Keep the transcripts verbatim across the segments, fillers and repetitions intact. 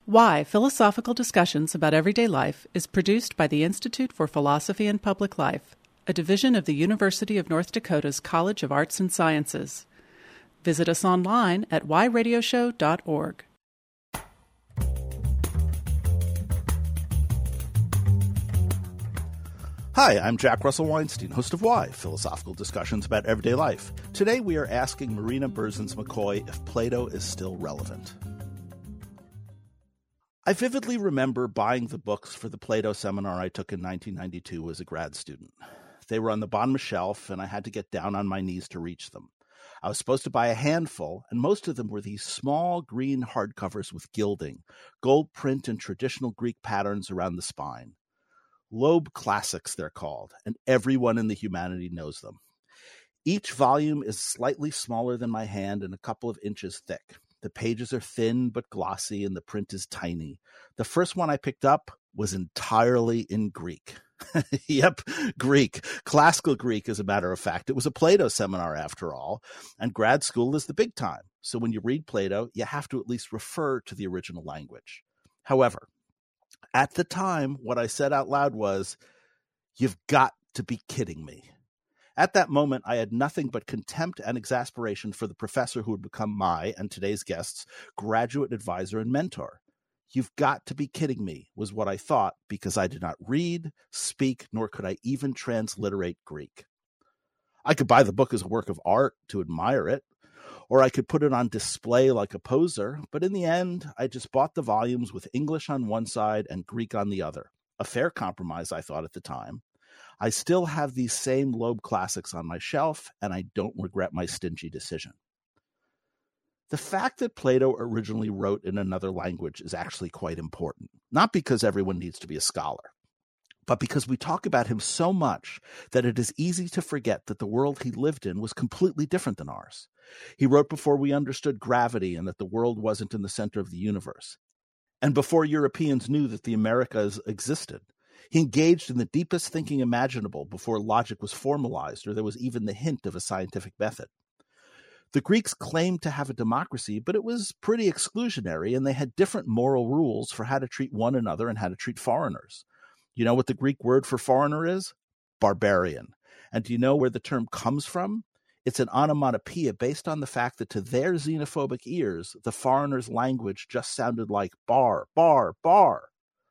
Why Philosophical Discussions About Everyday Life is produced by the Institute for Philosophy and Public Life, a division of the University of North Dakota's College of Arts and Sciences. Visit us online at why radio show dot org. Hi, I'm Jack Russell Weinstein, host of Why, Philosophical Discussions About Everyday Life. Today we are asking Marina Berzins McCoy if Plato is still relevant. I vividly remember buying the books for the Plato seminar I took in nineteen ninety-two as a grad student. They were on the bottom of the shelf, and I had to get down on my knees to reach them. I was supposed to buy a handful, and most of them were these small green hardcovers with gilding, gold print and traditional Greek patterns around the spine. Loeb Classics, they're called, and everyone in the humanity knows them. Each volume is slightly smaller than my hand and a couple of inches thick. The pages are thin but glossy, and the print is tiny. The first one I picked up was entirely in Greek. Yep, Greek. Classical Greek, as a matter of fact. It was a Plato seminar, after all, and grad school is the big time. So when you read Plato, you have to at least refer to the original language. However, at the time, what I said out loud was, "You've got to be kidding me." At that moment, I had nothing but contempt and exasperation for the professor who would become my, and today's guest's, graduate advisor and mentor. "You've got to be kidding me," was what I thought, because I did not read, speak, nor could I even transliterate Greek. I could buy the book as a work of art to admire it, or I could put it on display like a poser, but in the end, I just bought the volumes with English on one side and Greek on the other. A fair compromise, I thought at the time. I still have these same Loeb Classics on my shelf, and I don't regret my stingy decision. The fact that Plato originally wrote in another language is actually quite important, not because everyone needs to be a scholar, but because we talk about him so much that it is easy to forget that the world he lived in was completely different than ours. He wrote before we understood gravity and that the world wasn't in the center of the universe, and before Europeans knew that the Americas existed. He engaged in the deepest thinking imaginable before logic was formalized or there was even the hint of a scientific method. The Greeks claimed to have a democracy, but it was pretty exclusionary, and they had different moral rules for how to treat one another and how to treat foreigners. You know what the Greek word for foreigner is? Barbarian. And do you know where the term comes from? It's an onomatopoeia based on the fact that to their xenophobic ears, the foreigner's language just sounded like bar, bar, bar.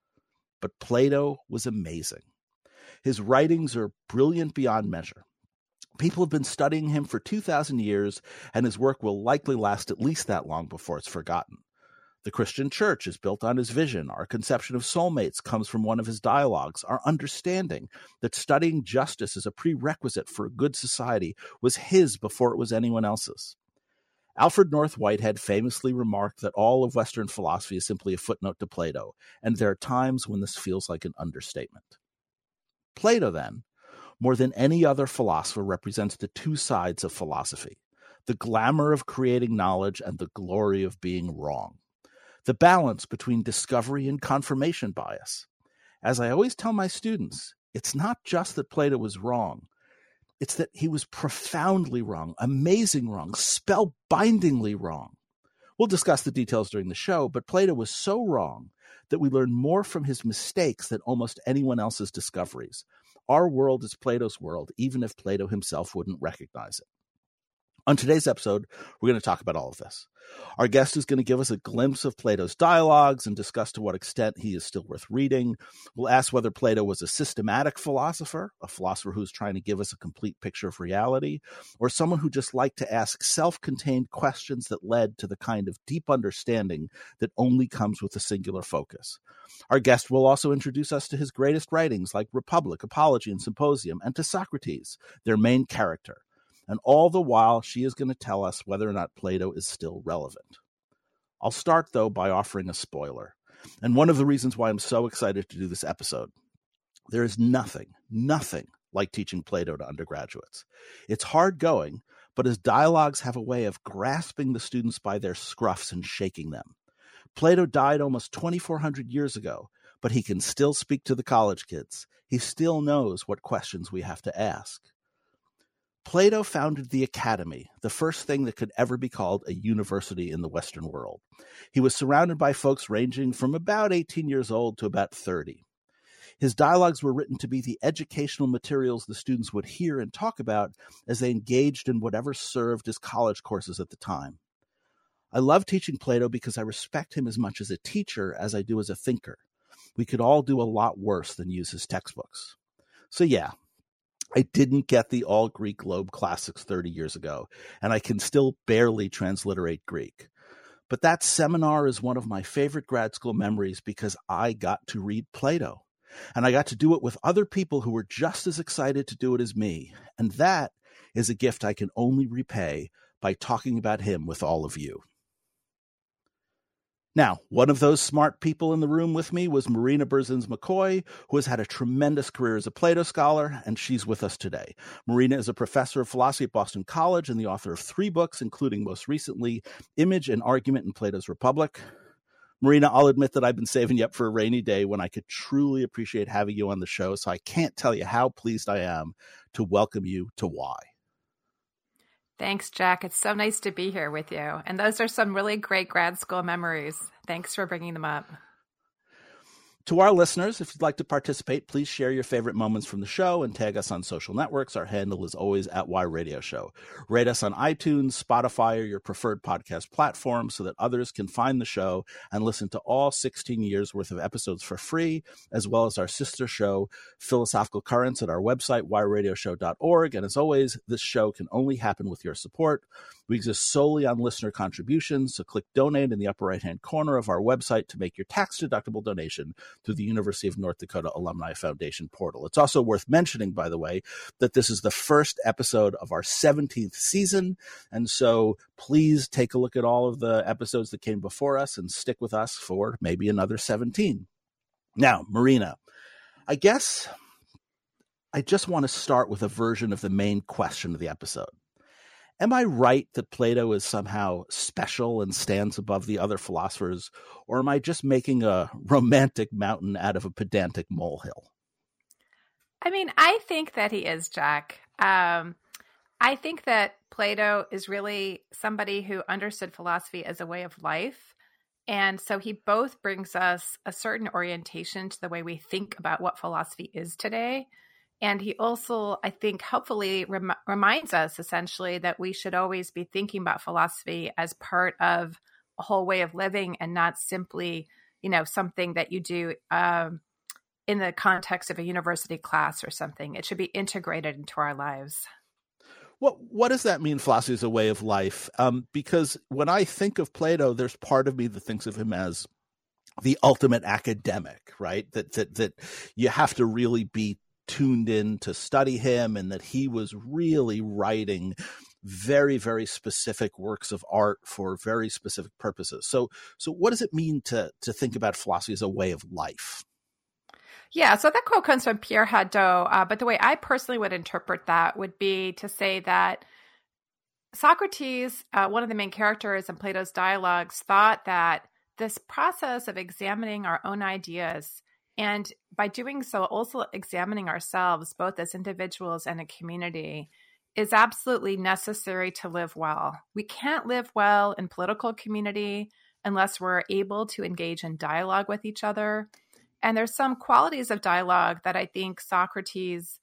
But Plato was amazing. His writings are brilliant beyond measure. People have been studying him for two thousand years, and his work will likely last at least that long before it's forgotten. The Christian church is built on his vision. Our conception of soulmates comes from one of his dialogues. Our understanding that studying justice is a prerequisite for a good society was his before it was anyone else's. Alfred North Whitehead famously remarked that all of Western philosophy is simply a footnote to Plato, and there are times when this feels like an understatement. Plato, then, more than any other philosopher, represents the two sides of philosophy, the glamour of creating knowledge and the glory of being wrong, the balance between discovery and confirmation bias. As I always tell my students, it's not just that Plato was wrong. It's that he was profoundly wrong, amazing wrong, spellbindingly wrong. We'll discuss the details during the show, but Plato was so wrong that we learn more from his mistakes than almost anyone else's discoveries. Our world is Plato's world, even if Plato himself wouldn't recognize it. On today's episode, we're going to talk about all of this. Our guest is going to give us a glimpse of Plato's dialogues and discuss to what extent he is still worth reading. We'll ask whether Plato was a systematic philosopher, a philosopher who's trying to give us a complete picture of reality, or someone who just liked to ask self-contained questions that led to the kind of deep understanding that only comes with a singular focus. Our guest will also introduce us to his greatest writings like Republic, Apology, and Symposium, and to Socrates, their main character. And all the while, she is going to tell us whether or not Plato is still relevant. I'll start, though, by offering a spoiler, and one of the reasons why I'm so excited to do this episode. There is nothing, nothing like teaching Plato to undergraduates. It's hard going, but his dialogues have a way of grasping the students by their scruffs and shaking them. Plato died almost twenty-four hundred years ago, but he can still speak to the college kids. He still knows what questions we have to ask. Plato founded the Academy, the first thing that could ever be called a university in the Western world. He was surrounded by folks ranging from about eighteen years old to about thirty. His dialogues were written to be the educational materials the students would hear and talk about as they engaged in whatever served as college courses at the time. I love teaching Plato because I respect him as much as a teacher as I do as a thinker. We could all do a lot worse than use his textbooks. So yeah, I didn't get the all-Greek Loeb classics thirty years ago, and I can still barely transliterate Greek. But that seminar is one of my favorite grad school memories because I got to read Plato. And I got to do it with other people who were just as excited to do it as me. And that is a gift I can only repay by talking about him with all of you. Now, one of those smart people in the room with me was Marina Berzins-McCoy, who has had a tremendous career as a Plato scholar, and she's with us today. Marina is a professor of philosophy at Boston College and the author of three books, including most recently, Image and Argument in Plato's Republic. Marina, I'll admit that I've been saving you up for a rainy day when I could truly appreciate having you on the show, so I can't tell you how pleased I am to welcome you to Why. Thanks, Jack. It's so nice to be here with you. And those are some really great grad school memories. Thanks for bringing them up. To our listeners, if you'd like to participate, please share your favorite moments from the show and tag us on social networks. Our handle is always at Y Radio Show. Rate us on iTunes, Spotify, or your preferred podcast platform so that others can find the show and listen to all sixteen years worth of episodes for free, as well as our sister show, Philosophical Currents, at our website, y radio show dot org. And as always, this show can only happen with your support. We exist solely on listener contributions, so click donate in the upper right-hand corner of our website to make your tax-deductible donation through the University of North Dakota Alumni Foundation portal. It's also worth mentioning, by the way, that this is the first episode of our seventeenth season, and so please take a look at all of the episodes that came before us and stick with us for maybe another seventeen. Now, Marina, I guess I just want to start with a version of the main question of the episode. Am I right that Plato is somehow special and stands above the other philosophers, or am I just making a romantic mountain out of a pedantic molehill? I mean, I think that he is, Jack. Um, I think that Plato is really somebody who understood philosophy as a way of life. And so he both brings us a certain orientation to the way we think about what philosophy is today. And he also, I think, helpfully rem- reminds us essentially that we should always be thinking about philosophy as part of a whole way of living and not simply, you know, something that you do um, in the context of a university class or something. It should be integrated into our lives. What what does that mean, philosophy is a way of life? Um, because when I think of Plato, there's part of me that thinks of him as the ultimate academic, right? That that that you have to really be tuned in to study him, and that he was really writing very, very specific works of art for very specific purposes. So, so what does it mean to to think about philosophy as a way of life? Yeah, so that quote comes from Pierre Hadot, uh, but the way I personally would interpret that would be to say that Socrates, uh, one of the main characters in Plato's dialogues, thought that this process of examining our own ideas, and by doing so, also examining ourselves, both as individuals and a community, is absolutely necessary to live well. We can't live well in political community unless we're able to engage in dialogue with each other. And there's some qualities of dialogue that I think Socrates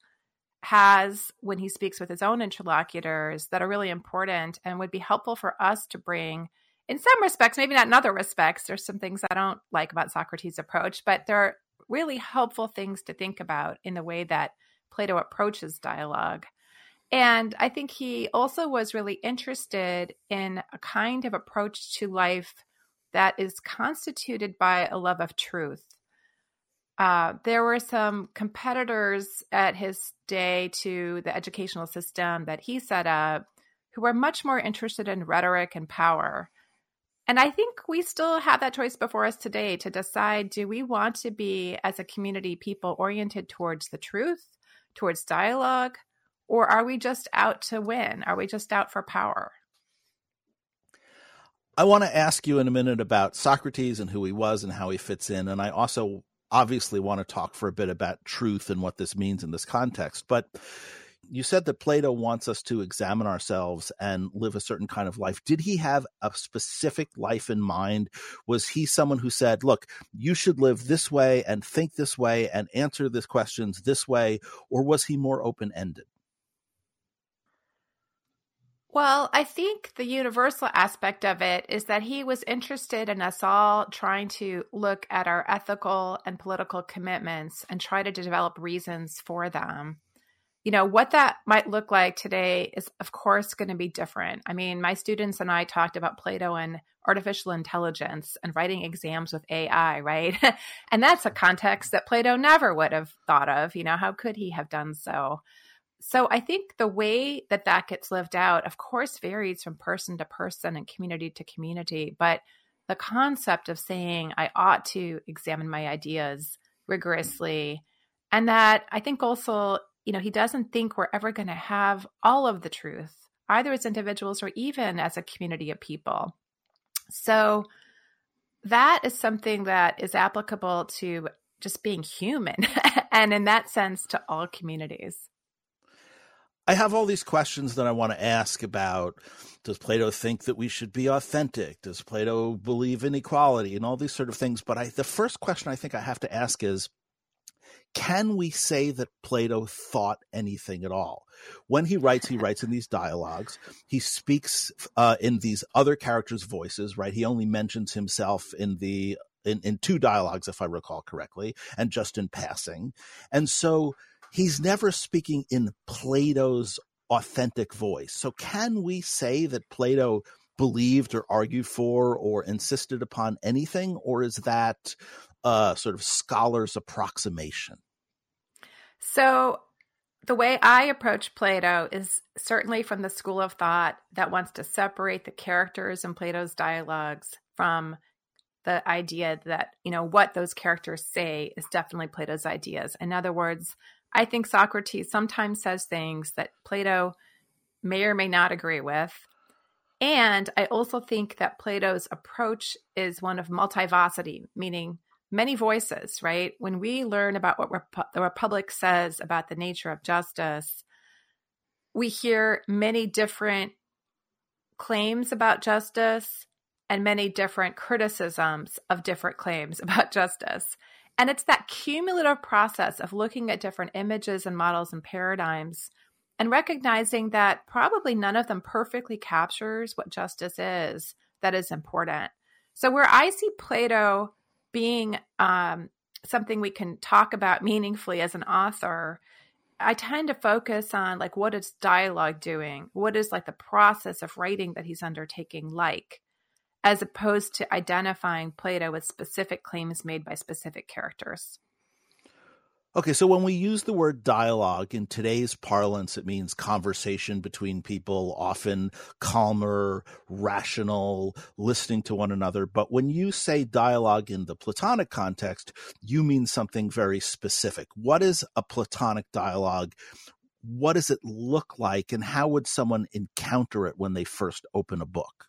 has when he speaks with his own interlocutors that are really important and would be helpful for us to bring in some respects, maybe not in other respects. There's some things I don't like about Socrates' approach, but there are really helpful things to think about in the way that Plato approaches dialogue. And I think he also was really interested in a kind of approach to life that is constituted by a love of truth. Uh, there were some competitors at his day to the educational system that he set up who were much more interested in rhetoric and power. And I think we still have that choice before us today to decide, do we want to be, as a community, people oriented towards the truth, towards dialogue, or are we just out to win? Are we just out for power? I want to ask you in a minute about Socrates and who he was and how he fits in. And I also obviously want to talk for a bit about truth and what this means in this context. But you said that Plato wants us to examine ourselves and live a certain kind of life. Did he have a specific life in mind? Was he someone who said, look, you should live this way and think this way and answer these questions this way? Or was he more open-ended? Well, I think the universal aspect of it is that he was interested in us all trying to look at our ethical and political commitments and try to develop reasons for them. You know, what that might look like today is, of course, going to be different. I mean, my students and I talked about Plato and artificial intelligence and writing exams with A I, right? And that's a context that Plato never would have thought of. You know, how could he have done so? So I think the way that that gets lived out, of course, varies from person to person and community to community. But the concept of saying I ought to examine my ideas rigorously, and that I think also, you know, he doesn't think we're ever going to have all of the truth, either as individuals or even as a community of people. So that is something that is applicable to just being human, and in that sense, to all communities. I have all these questions that I want to ask about. Does Plato think that we should be authentic? Does Plato believe in equality and all these sort of things? But I, the first question I think I have to ask is, can we say that Plato thought anything at all? When he writes, he writes in these dialogues. He speaks uh, in these other characters' voices, right? He only mentions himself in the in, in two dialogues, if I recall correctly, and just in passing. And so he's never speaking in Plato's authentic voice. So can we say that Plato believed or argued for or insisted upon anything, or is that a sort of scholar's approximation? So the way I approach Plato is certainly from the school of thought that wants to separate the characters in Plato's dialogues from the idea that, you know, what those characters say is definitely Plato's ideas. In other words, I think Socrates sometimes says things that Plato may or may not agree with. And I also think that Plato's approach is one of multivocity, meaning many voices, right? When we learn about what Rep- the Republic says about the nature of justice, we hear many different claims about justice and many different criticisms of different claims about justice. And it's that cumulative process of looking at different images and models and paradigms and recognizing that probably none of them perfectly captures what justice is that is important. So where I see Plato being um, something we can talk about meaningfully as an author, I tend to focus on like, what is dialogue doing? What is like the process of writing that he's undertaking like? As opposed to identifying Plato with specific claims made by specific characters. Okay, so when we use the word dialogue in today's parlance, it means conversation between people, often calmer, rational, listening to one another. But when you say dialogue in the Platonic context, you mean something very specific. What is a Platonic dialogue? What does it look like? And how would someone encounter it when they first open a book?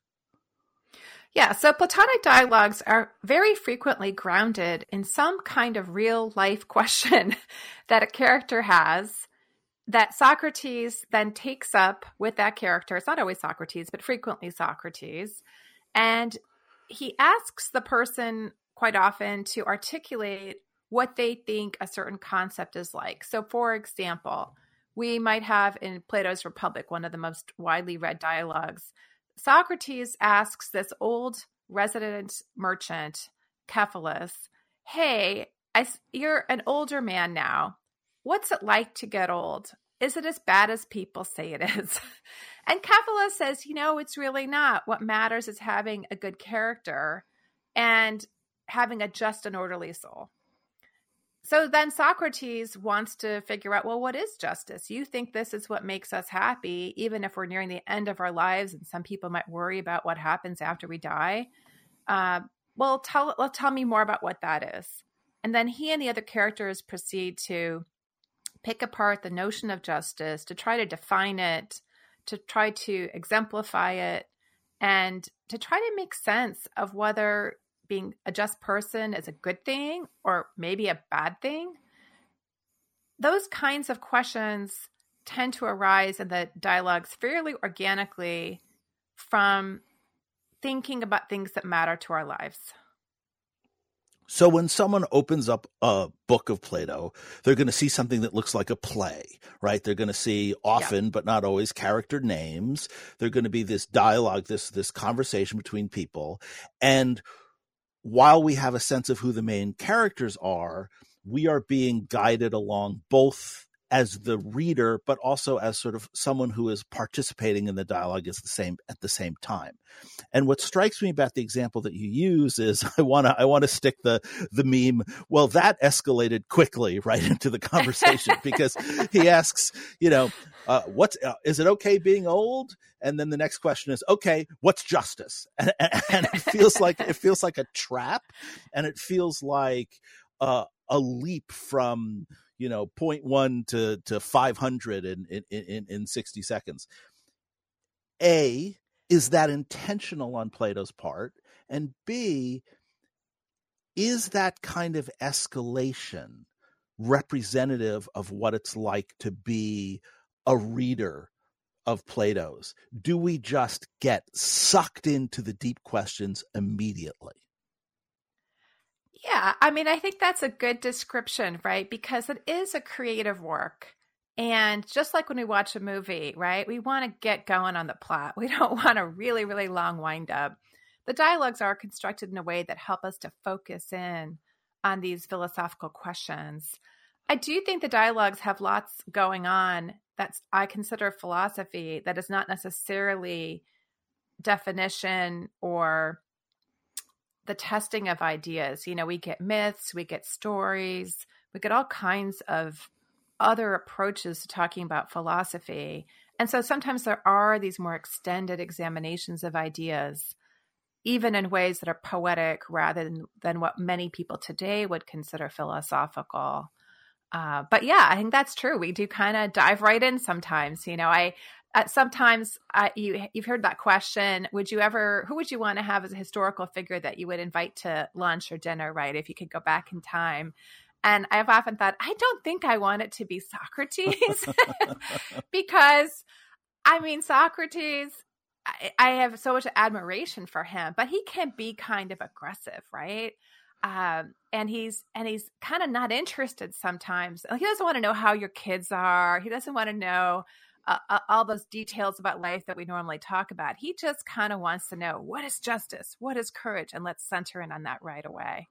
Yeah, so Platonic dialogues are very frequently grounded in some kind of real life question that a character has that Socrates then takes up with that character. It's not always Socrates, but frequently Socrates. And he asks the person quite often to articulate what they think a certain concept is like. So for example, we might have in Plato's Republic, one of the most widely read dialogues, Socrates asks this old resident merchant, Cephalus, hey, I, you're an older man now. What's it like to get old? Is it as bad as people say it is? And Cephalus says, you know, it's really not. What matters is having a good character and having a just and orderly soul. So then Socrates wants to figure out, well, what is justice? You think this is what makes us happy, even if we're nearing the end of our lives and some people might worry about what happens after we die. Uh, well, tell, well, tell me more about what that is. And then he and the other characters proceed to pick apart the notion of justice, to try to define it, to try to exemplify it, and to try to make sense of whether being a just person is a good thing or maybe a bad thing. Those kinds of questions tend to arise in the dialogues fairly organically from thinking about things that matter to our lives. So when someone opens up a book of Plato, they're going to see something that looks like a play, right? They're going to see often, yeah. but not always, character names. They're going to be this dialogue, this this conversation between people. And while we have a sense of who the main characters are, we are being guided along both as the reader, but also as sort of someone who is participating in the dialogue is the same at the same time. And what strikes me about the example that you use is I want to I want to stick the the meme, well, that escalated quickly right into the conversation because he asks, you know, uh, what's uh, is it okay being old? And then the next question is, okay, what's justice? And, and, and it feels like it feels like a trap, and it feels like uh, a leap from, you know, point one to, to five hundred in, in, in, in sixty seconds. A, is that intentional on Plato's part? And B, is that kind of escalation representative of what it's like to be a reader of Plato's? Do we just get sucked into the deep questions immediately? Yeah, I mean, I think that's a good description, right? Because it is a creative work. And just like when we watch a movie, right, we want to get going on the plot. We don't want a really, really long wind up. The dialogues are constructed in a way that help us to focus in on these philosophical questions. I do think the dialogues have lots going on that I consider philosophy that is not necessarily definition or the testing of ideas. You know, we get myths, we get stories, we get all kinds of other approaches to talking about philosophy. And so sometimes there are these more extended examinations of ideas, even in ways that are poetic rather than, than what many people today would consider philosophical. Uh, but yeah, I think that's true. We do kind of dive right in sometimes. You know, I uh, sometimes uh, you you've heard that question. Would you ever? Who would you want to have as a historical figure that you would invite to lunch or dinner? Right, if you could go back in time. And I've often thought, I don't think I want it to be Socrates because, I mean, Socrates, I, I have so much admiration for him, but he can be kind of aggressive, right? Um, and he's and he's kind of not interested sometimes. He doesn't want to know how your kids are. He doesn't want to know uh, uh, all those details about life that we normally talk about. He just kind of wants to know, what is justice? What is courage? And let's center in on that right away.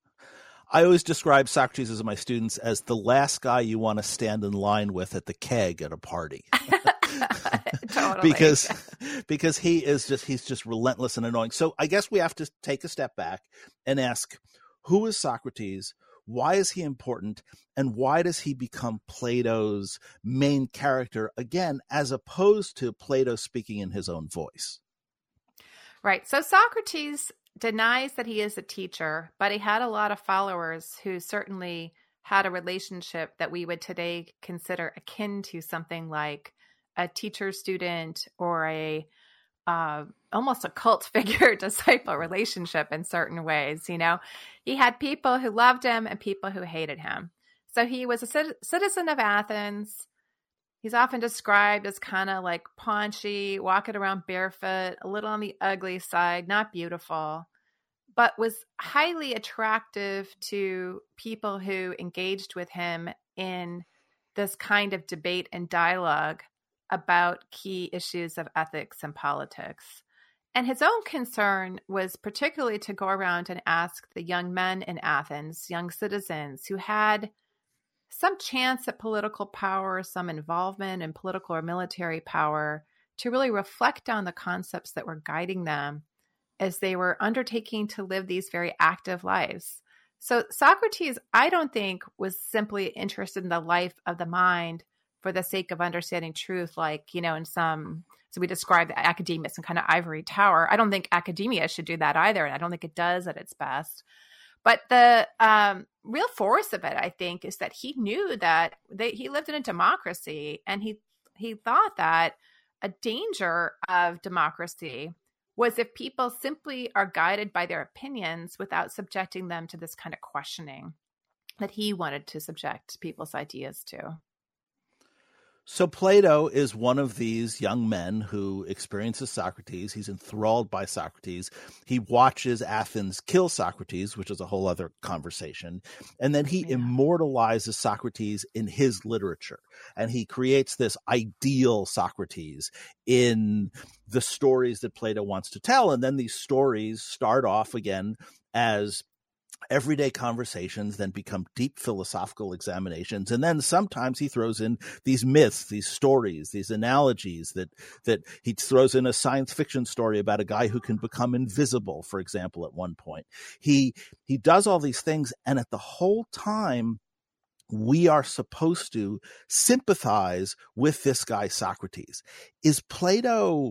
I always describe Socrates as my students as the last guy you want to stand in line with at the keg at a party. Totally. because because he is just he's just relentless and annoying. So I guess we have to take a step back and ask, who is Socrates? Why is he important? And why does he become Plato's main character again, as opposed to Plato speaking in his own voice? Right. So Socrates denies that he is a teacher, but he had a lot of followers who certainly had a relationship that we would today consider akin to something like a teacher-student or a uh, almost a cult figure disciple relationship in certain ways. You know, he had people who loved him and people who hated him. So he was a citizen of Athens. He's often described as kind of like paunchy, walking around barefoot, a little on the ugly side, not beautiful, but was highly attractive to people who engaged with him in this kind of debate and dialogue about key issues of ethics and politics. And his own concern was particularly to go around and ask the young men in Athens, young citizens who had some chance at political power, some involvement in political or military power, to really reflect on the concepts that were guiding them as they were undertaking to live these very active lives. So Socrates, I don't think, was simply interested in the life of the mind for the sake of understanding truth, like, you know, in some, so we describe the academia, some kind of ivory tower. I don't think academia should do that either. And I don't think it does at its best. But the um, real force of it, I think, is that he knew that they, he lived in a democracy, and he he thought that a danger of democracy was if people simply are guided by their opinions without subjecting them to this kind of questioning that he wanted to subject people's ideas to. So Plato is one of these young men who experiences Socrates. He's enthralled by Socrates. He watches Athens kill Socrates, which is a whole other conversation. And then he yeah. immortalizes Socrates in his literature. And he creates this ideal Socrates in the stories that Plato wants to tell. And then these stories start off again as everyday conversations, then become deep philosophical examinations. And then sometimes he throws in these myths, these stories, these analogies that, that he throws in a science fiction story about a guy who can become invisible, for example, at one point. He, he does all these things. And at the whole time, we are supposed to sympathize with this guy, Socrates. Is Plato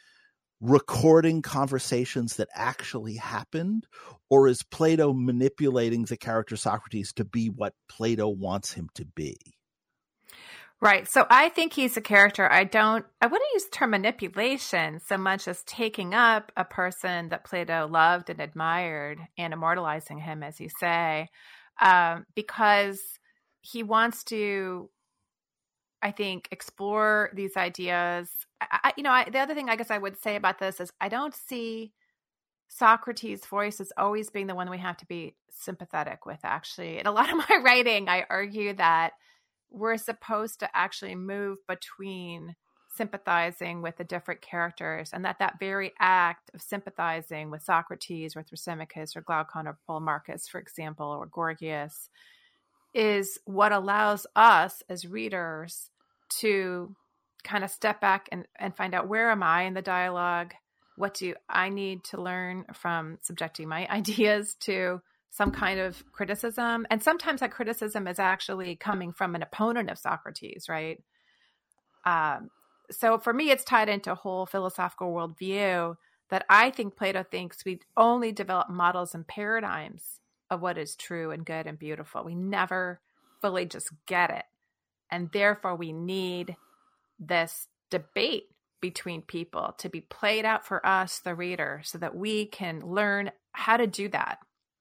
recording conversations that actually happened, or is Plato manipulating the character Socrates to be what Plato wants him to be? Right. So I think he's a character. I don't, I wouldn't use the term manipulation so much as taking up a person that Plato loved and admired and immortalizing him, as you say, um, because he wants to, I think, explore these ideas. I, you know, I, the other thing I guess I would say about this is I don't see Socrates' voice as always being the one we have to be sympathetic with, actually. In a lot of my writing, I argue that we're supposed to actually move between sympathizing with the different characters, and that that very act of sympathizing with Socrates, with Thrasymachus, or Glaucon, or Polemarchus, for example, or Gorgias, is what allows us as readers to kind of step back and, and find out, where am I in the dialogue? What do I need to learn from subjecting my ideas to some kind of criticism? And sometimes that criticism is actually coming from an opponent of Socrates, right? Um, so for me, it's tied into a whole philosophical worldview that I think Plato thinks we only develop models and paradigms of what is true and good and beautiful. We never fully just get it. And therefore, we need this debate between people to be played out for us, the reader, so that we can learn how to do that.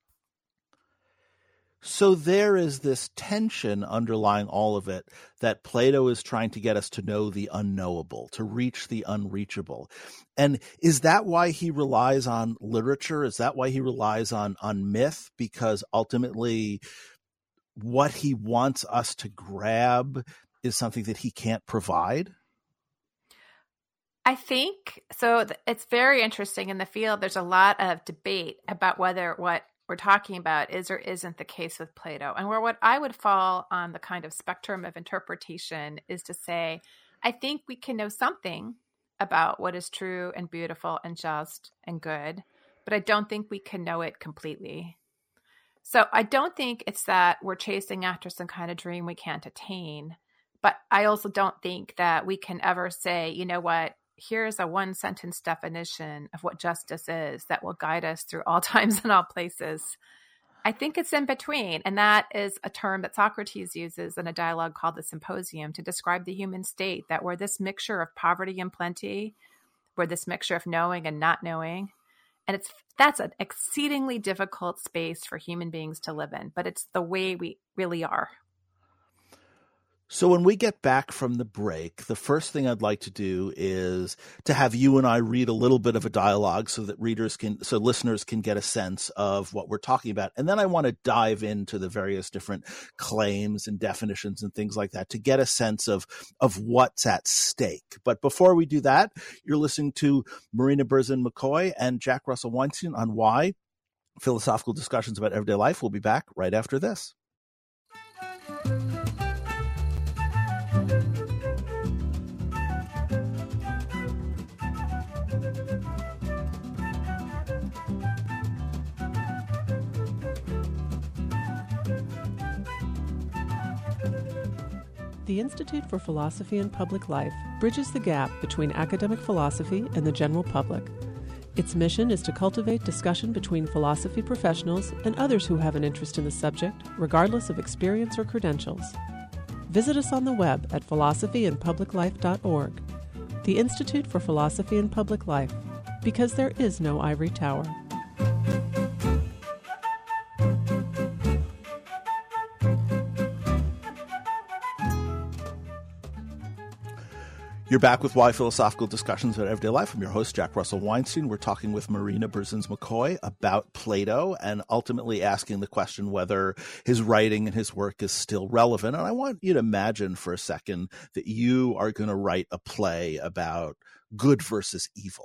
So there is this tension underlying all of it, that Plato is trying to get us to know the unknowable, to reach the unreachable. And is that why he relies on literature? Is that why he relies on, on myth? Because ultimately what he wants us to grab is something that he can't provide? I think so. It's very interesting in the field. There's a lot of debate about whether what we're talking about is or isn't the case with Plato. And where what I would fall on the kind of spectrum of interpretation is to say, I think we can know something about what is true and beautiful and just and good, but I don't think we can know it completely. So I don't think it's that we're chasing after some kind of dream we can't attain. But I also don't think that we can ever say, you know what, here's a one sentence definition of what justice is that will guide us through all times and all places. I think it's in between. And that is a term that Socrates uses in a dialogue called the Symposium to describe the human state, that we're this mixture of poverty and plenty, we're this mixture of knowing and not knowing. And it's that's an exceedingly difficult space for human beings to live in, but it's the way we really are. So when we get back from the break, the first thing I'd like to do is to have you and I read a little bit of a dialogue so that readers can, so listeners can get a sense of what we're talking about. And then I want to dive into the various different claims and definitions and things like that to get a sense of, of what's at stake. But before we do that, you're listening to Marina Berzin McCoy and Jack Russell Weinstein on Why Philosophical Discussions About Everyday Life. We'll be back right after this. The Institute for Philosophy and Public Life bridges the gap between academic philosophy and the general public. Its mission is to cultivate discussion between philosophy professionals and others who have an interest in the subject, regardless of experience or credentials. Visit us on the web at philosophy and public life dot org. The Institute for Philosophy and Public Life, because there is no ivory tower. You're back with Why Philosophical Discussions About Everyday Life. I'm your host, Jack Russell Weinstein. We're talking with Marina Berzins-McCoy about Plato and ultimately asking the question whether his writing and his work is still relevant. And I want you to imagine for a second that you are going to write a play about good versus evil.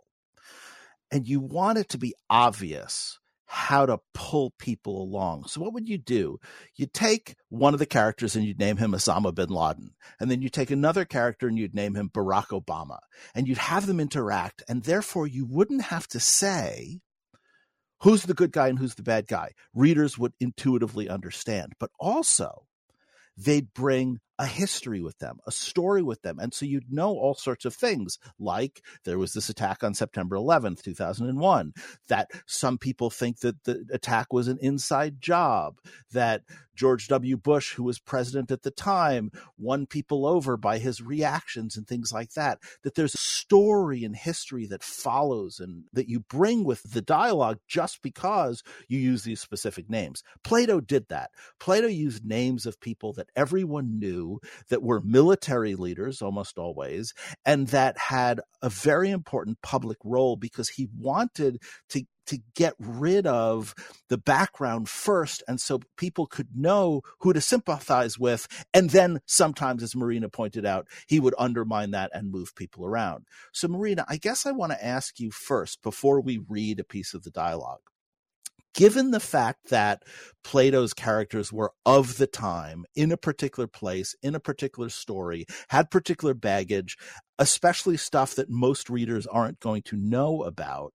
And you want it to be obvious how to pull people along. So what would you do? You take one of the characters and you'd name him Osama bin Laden. And then you take another character and you'd name him Barack Obama. And you'd have them interact. And therefore you wouldn't have to say who's the good guy and who's the bad guy. Readers would intuitively understand. But also they'd bring a history with them, a story with them. And so you'd know all sorts of things, like there was this attack on September eleventh, two thousand one, that some people think that the attack was an inside job, that George W. Bush, who was president at the time, won people over by his reactions and things like that, that there's a story and history that follows and that you bring with the dialogue just because you use these specific names. Plato did that. Plato used names of people that everyone knew, that were military leaders almost always, and that had a very important public role because he wanted to to get rid of the background first, and so people could know who to sympathize with, and then sometimes, as Marina pointed out, he would undermine that and move people around. So Marina, I guess I want to ask you first, before we read a piece of the dialogue, given the fact that Plato's characters were of the time, in a particular place, in a particular story, had particular baggage, especially stuff that most readers aren't going to know about,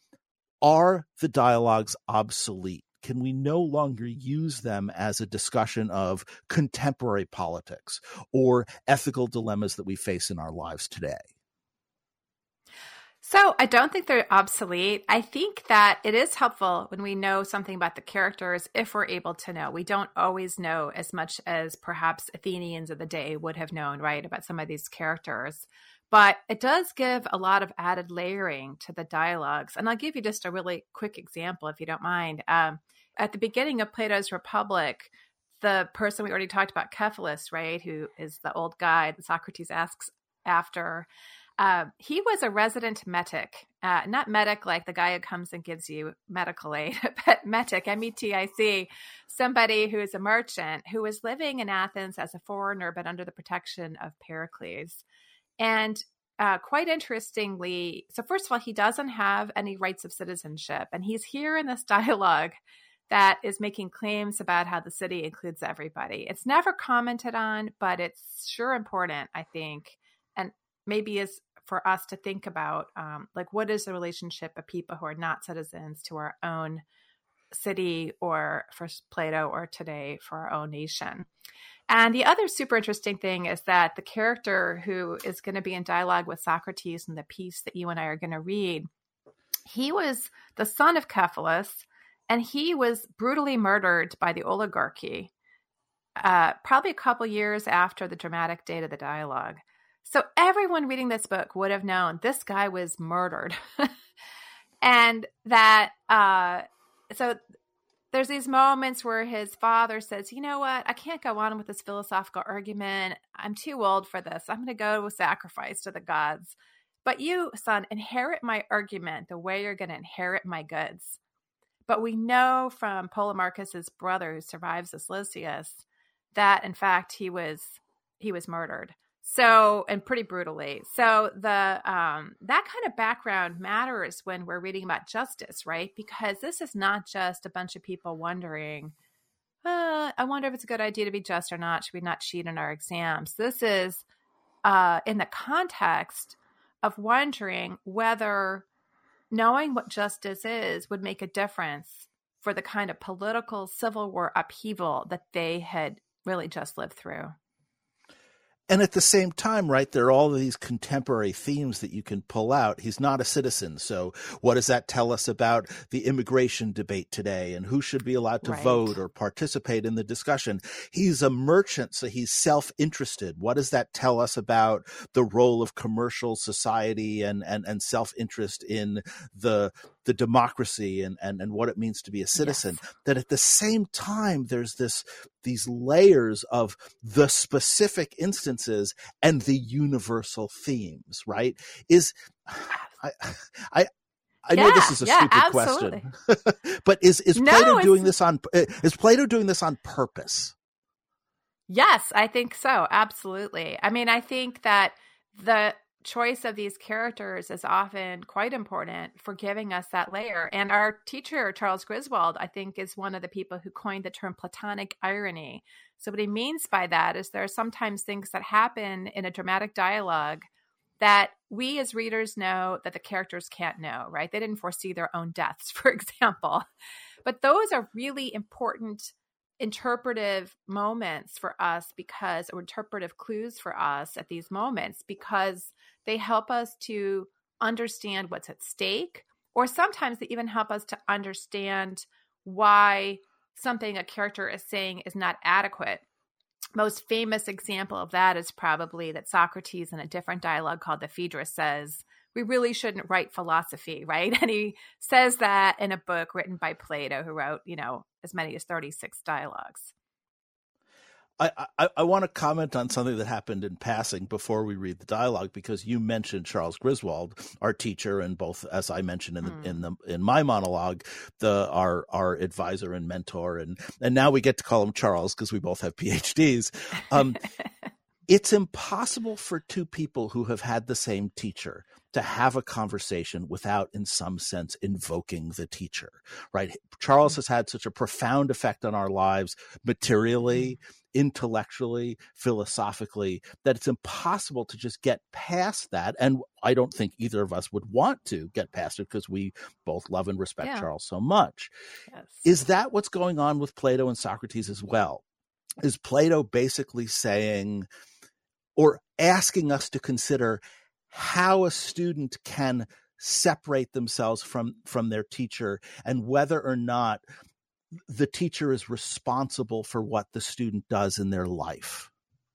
are the dialogues obsolete? Can we no longer use them as a discussion of contemporary politics or ethical dilemmas that we face in our lives today? So I don't think they're obsolete. I think that it is helpful when we know something about the characters, if we're able to know. We don't always know as much as perhaps Athenians of the day would have known, right, about some of these characters. But it does give a lot of added layering to the dialogues. And I'll give you just a really quick example, if you don't mind. Um, at the beginning of Plato's Republic, the person we already talked about, Cephalus, right, who is the old guy that Socrates asks after, Uh, he was a resident metic, uh, not medic like the guy who comes and gives you medical aid, but metic, M E T I C, somebody who is a merchant who was living in Athens as a foreigner, but under the protection of Pericles. And uh, quite interestingly, so first of all, he doesn't have any rights of citizenship, and he's here in this dialogue that is making claims about how the city includes everybody. It's never commented on, but it's sure important, I think, and maybe is for us to think about, um, like, what is the relationship of people who are not citizens to our own city, or for Plato, or today for our own nation. And the other super interesting thing is that the character who is going to be in dialogue with Socrates in the piece that you and I are going to read, he was the son of Cephalus, and he was brutally murdered by the oligarchy, uh, probably a couple years after the dramatic date of the dialogue. So everyone reading this book would have known this guy was murdered. And that, uh, so there's these moments where his father says, you know what, I can't go on with this philosophical argument. I'm too old for this. I'm going to go sacrifice to the gods. But you, son, inherit my argument the way you're going to inherit my goods. But we know from Polemarchus's brother, who survives as Lysias, that in fact he was he was murdered. So, and pretty brutally. So the um, that kind of background matters when we're reading about justice, right? Because this is not just a bunch of people wondering, uh, I wonder if it's a good idea to be just or not. Should we not cheat in our exams? This is uh, in the context of wondering whether knowing what justice is would make a difference for the kind of political civil war upheaval that they had really just lived through. And at the same time, right, there are all of these contemporary themes that you can pull out. He's not a citizen. So what does that tell us about the immigration debate today and who should be allowed to Right. vote or participate in the discussion? He's a merchant, so he's self-interested. What does that tell us about the role of commercial society and, and, and self-interest in the the democracy and, and, and what it means to be a citizen, yes. that at the same time, there's this, these layers of the specific instances and the universal themes, right? Is, I, I, I know yeah, this is a yeah, stupid absolutely. question, but is, is No, Plato it's... doing this on, is Plato doing this on purpose? Yes, I think so. Absolutely. I mean, I think that the choice of these characters is often quite important for giving us that layer. And our teacher, Charles Griswold, I think is one of the people who coined the term Platonic irony. So what he means by that is there are sometimes things that happen in a dramatic dialogue that we as readers know that the characters can't know, right? They didn't foresee their own deaths, for example. But those are really important interpretive moments for us because, or interpretive clues for us at these moments, because they help us to understand what's at stake, or sometimes they even help us to understand why something a character is saying is not adequate. Most famous example of that is probably that Socrates in a different dialogue called the Phaedrus says, we really shouldn't write philosophy, right? And he says that in a book written by Plato, who wrote, you know, as many as thirty-six dialogues. I, I, I want to comment on something that happened in passing before we read the dialogue, because you mentioned Charles Griswold, our teacher, and both, as I mentioned in the, mm. in the in my monologue, the our our advisor and mentor, and and now we get to call him Charles because we both have P H Ds. Um, it's impossible for two people who have had the same teacher to have a conversation without, in some sense, invoking the teacher, right? Charles has had such a profound effect on our lives materially, intellectually, philosophically, that it's impossible to just get past that. And I don't think either of us would want to get past it because we both love and respect yeah. Charles so much. Yes. Is that what's going on with Plato and Socrates as well? Is Plato basically saying, or asking us to consider how a student can separate themselves from, from their teacher, and whether or not the teacher is responsible for what the student does in their life?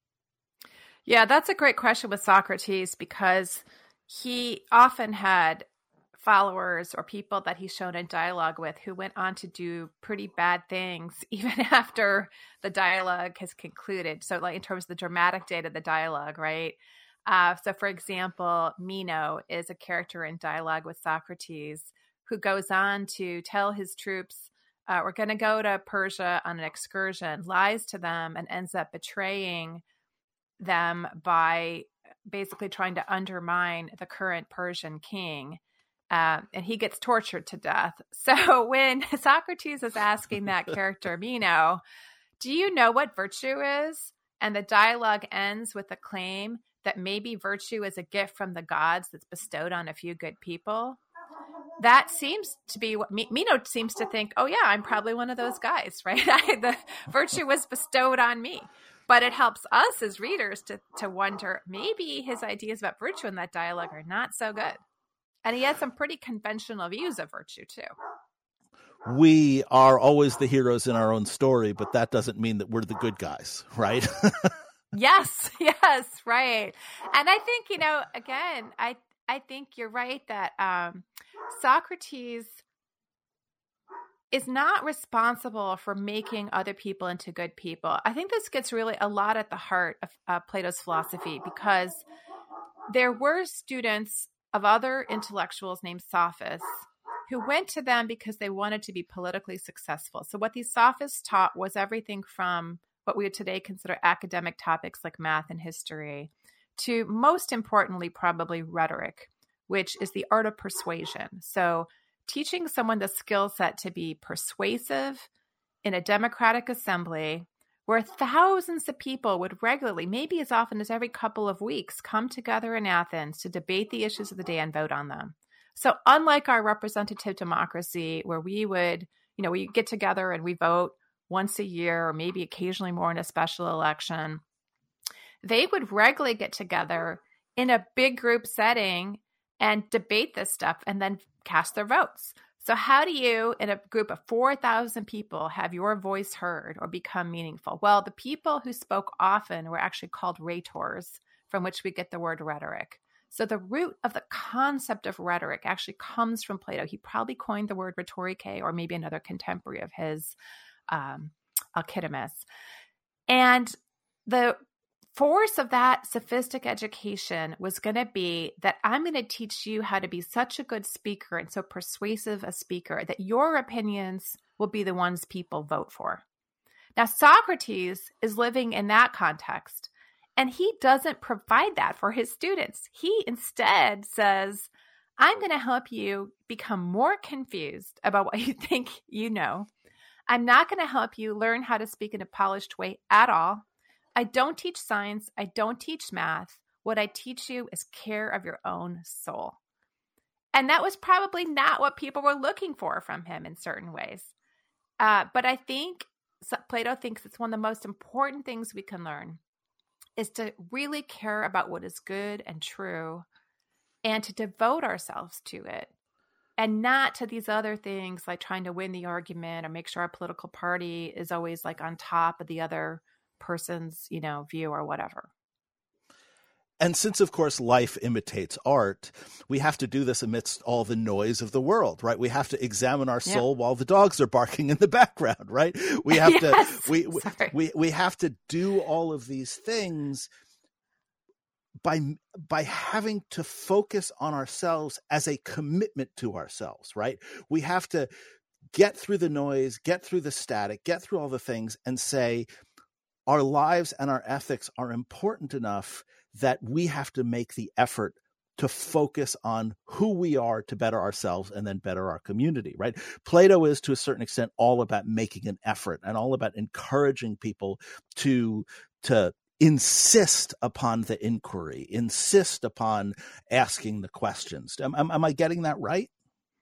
Yeah, that's a great question with Socrates, because he often had followers or people that he showed in dialogue with who went on to do pretty bad things even after the dialogue has concluded. So like in terms of the dramatic date of the dialogue, right? Uh, so for example, Meno is a character in dialogue with Socrates who goes on to tell his troops, uh, we're going to go to Persia on an excursion, lies to them, and ends up betraying them by basically trying to undermine the current Persian king. Uh, and he gets tortured to death. So when Socrates is asking that character, Meno, do you know what virtue is? And the dialogue ends with a claim that maybe virtue is a gift from the gods that's bestowed on a few good people. That seems to be what Meno seems to think, oh yeah, I'm probably one of those guys, right? I, the virtue was bestowed on me. But it helps us as readers to, to wonder, maybe his ideas about virtue in that dialogue are not so good. And he has some pretty conventional views of virtue too. We are always the heroes in our own story, but that doesn't mean that we're the good guys, right? Yes, yes, right. And I think, you know, again, I I think you're right that um, Socrates is not responsible for making other people into good people. I think this gets really a lot at the heart of uh, Plato's philosophy, because there were students of other intellectuals named sophists who went to them because they wanted to be politically successful. So what these sophists taught was everything from what we would today consider academic topics like math and history, to most importantly, probably rhetoric, which is the art of persuasion. So teaching someone the skill set to be persuasive in a democratic assembly where thousands of people would regularly, maybe as often as every couple of weeks, come together in Athens to debate the issues of the day and vote on them. So unlike our representative democracy, where we would, you know, we get together and we vote once a year or maybe occasionally more in a special election, they would regularly get together in a big group setting and debate this stuff and then cast their votes. So how do you, in a group of four thousand people, have your voice heard or become meaningful? Well, the people who spoke often were actually called rhetors, from which we get the word rhetoric. So the root of the concept of rhetoric actually comes from Plato. He probably coined the word rhetorique, or maybe another contemporary of his, um, Alcidamas. And the force of that sophistic education was going to be that I'm going to teach you how to be such a good speaker and so persuasive a speaker that your opinions will be the ones people vote for. Now, Socrates is living in that context, and he doesn't provide that for his students. He instead says, I'm going to help you become more confused about what you think you know. I'm not going to help you learn how to speak in a polished way at all. I don't teach science. I don't teach math. What I teach you is care of your own soul. And that was probably not what people were looking for from him in certain ways. Uh, but I think Plato thinks it's one of the most important things we can learn is to really care about what is good and true and to devote ourselves to it, and not to these other things like trying to win the argument or make sure our political party is always like on top of the other person's, you know, view or whatever. And since, of course, life imitates art, we have to do this amidst all the noise of the world, right? We have to examine our soul yeah. while the dogs are barking in the background, right? We have yes. to we, we we we have to do all of these things by by having to focus on ourselves as a commitment to ourselves, right? We have to get through the noise, get through the static, get through all the things and say, our lives and our ethics are important enough that we have to make the effort to focus on who we are to better ourselves and then better our community, right? Plato is, to a certain extent, all about making an effort and all about encouraging people to, to insist upon the inquiry, insist upon asking the questions. Am, am, am I getting that right?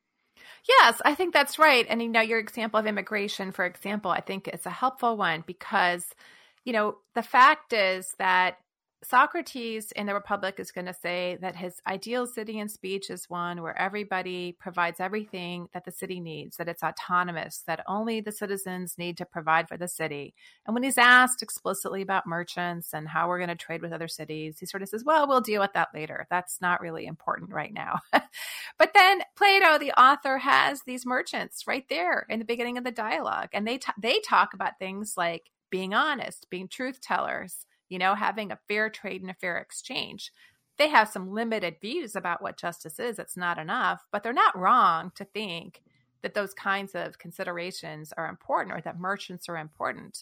Yes, I think that's right. And, you know, your example of immigration, for example, I think it's a helpful one because, you know, the fact is that Socrates in the Republic is going to say that his ideal city and speech is one where everybody provides everything that the city needs, that it's autonomous, that only the citizens need to provide for the city. And when he's asked explicitly about merchants and how we're going to trade with other cities, he sort of says, well, we'll deal with that later. That's not really important right now. But then Plato, the author, has these merchants right there in the beginning of the dialogue. And they, t- they talk about things like being honest, being truth tellers, you know, having a fair trade and a fair exchange. They have some limited views about what justice is. It's not enough, but they're not wrong to think that those kinds of considerations are important or that merchants are important.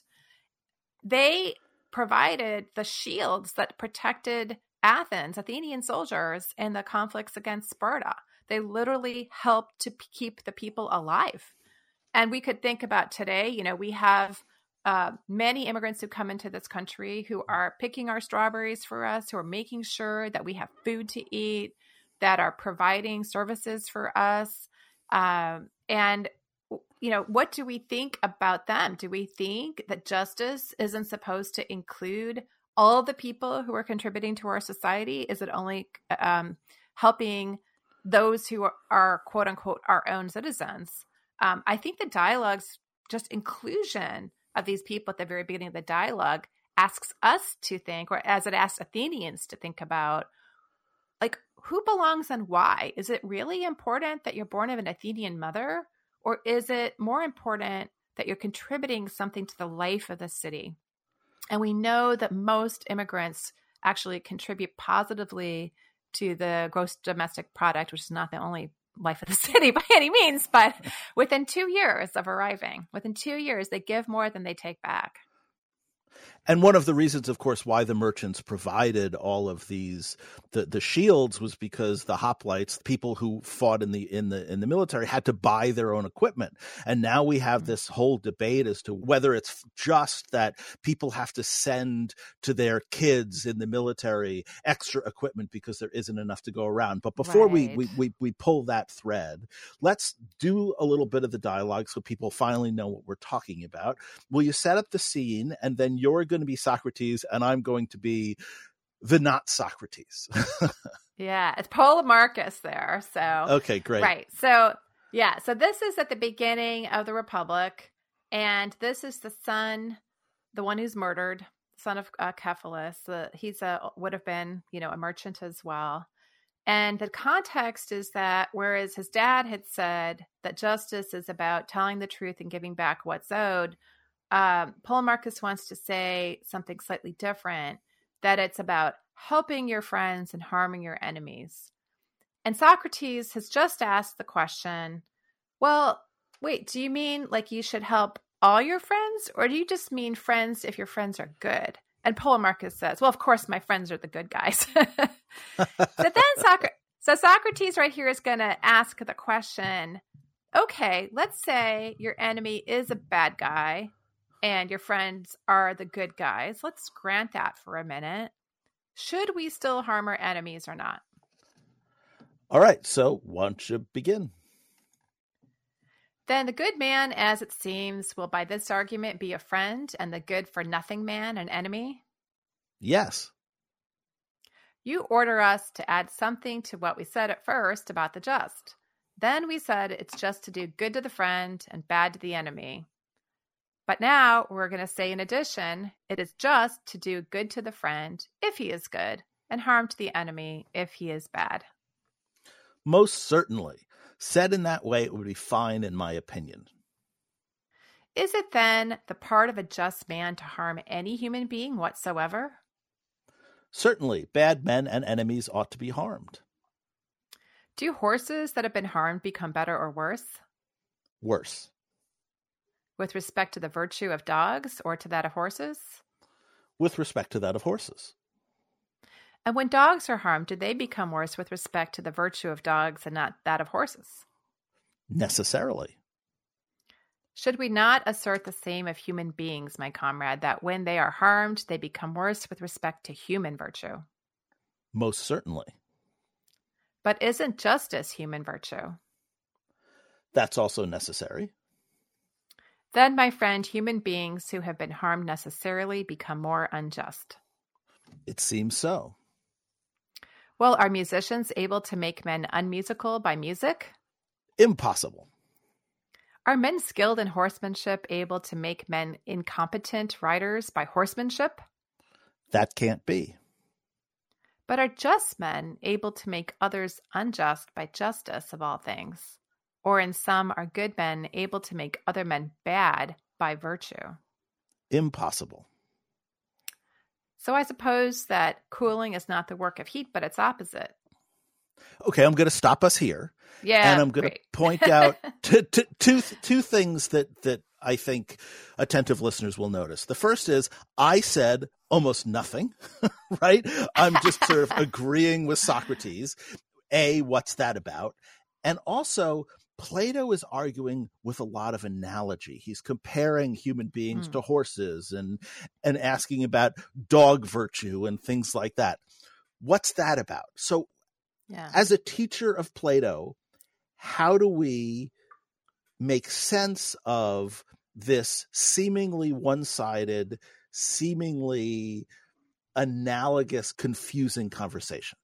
They provided the shields that protected Athens, Athenian soldiers, in the conflicts against Sparta. They literally helped to p- keep the people alive. And we could think about today, you know, we have Uh, many immigrants who come into this country who are picking our strawberries for us, who are making sure that we have food to eat, that are providing services for us. Um, and, you know, what do we think about them? Do we think that justice isn't supposed to include all the people who are contributing to our society? Is it only um, helping those who are, are, quote unquote, our own citizens? Um, I think the dialogue's just inclusion of these people at the very beginning of the dialogue asks us to think, or as it asks Athenians to think about, like, who belongs and why? Is it really important that you're born of an Athenian mother? Or is it more important that you're contributing something to the life of the city? And we know that most immigrants actually contribute positively to the gross domestic product, which is not the only life of the city by any means, but within two years of arriving, within two years, they give more than they take back. And one of the reasons, of course, why the merchants provided all of these the, the shields was because the hoplites, people who fought in the in the in the military, had to buy their own equipment. And now we have this whole debate as to whether it's just that people have to send to their kids in the military extra equipment because there isn't enough to go around. But before right. we, we we we pull that thread, let's do a little bit of the dialogue so people finally know what we're talking about. Will you set up the scene, and then you're going to be Socrates and I'm going to be the not Socrates. Yeah, it's Polemarchus there. So okay, great. Right. So yeah, so this is at the beginning of the Republic, and this is the son, the one who's murdered, son of uh, Cephalus. Uh, he's a would have been, you know, a merchant as well. And the context is that whereas his dad had said that justice is about telling the truth and giving back what's owed, um, Polemarchus wants to say something slightly different, that it's about helping your friends and harming your enemies. And Socrates has just asked the question, well, wait, do you mean like you should help all your friends, or do you just mean friends if your friends are good? And Polemarchus says, well, of course, my friends are the good guys. so then Soc- so Socrates right here is going to ask the question, okay, let's say your enemy is a bad guy and your friends are the good guys. Let's grant that for a minute. Should we still harm our enemies or not? All right. So why don't you begin? Then the good man, as it seems, will by this argument be a friend, and the good-for-nothing man an enemy? Yes. You order us to add something to what we said at first about the just. Then we said it's just to do good to the friend and bad to the enemy. But now we're going to say in addition, it is just to do good to the friend if he is good, and harm to the enemy if he is bad. Most certainly. Said in that way, it would be fine, in my opinion. Is it then the part of a just man to harm any human being whatsoever? Certainly, bad men and enemies ought to be harmed. Do horses that have been harmed become better or worse? Worse. With respect to the virtue of dogs or to that of horses? With respect to that of horses. And when dogs are harmed, do they become worse with respect to the virtue of dogs and not that of horses? Necessarily. Should we not assert the same of human beings, my comrade, that when they are harmed, they become worse with respect to human virtue? Most certainly. But isn't justice human virtue? That's also necessary. Then, my friend, human beings who have been harmed necessarily become more unjust. It seems so. Well, are musicians able to make men unmusical by music? Impossible. Are men skilled in horsemanship able to make men incompetent riders by horsemanship? That can't be. But are just men able to make others unjust by justice of all things? Or in some, are good men able to make other men bad by virtue? Impossible. So I suppose that cooling is not the work of heat, but its opposite. Okay, I'm going to stop us here. Yeah, and I'm going great. to point out t- t- two two things that that I think attentive listeners will notice. The first is I said almost nothing, right? I'm just sort of agreeing with Socrates. A, what's that about? And also, Plato is arguing with a lot of analogy. He's comparing human beings mm. to horses and and asking about dog virtue and things like that. What's that about? So yeah. As a teacher of Plato, how do we make sense of this seemingly one-sided, seemingly analogous, confusing conversation?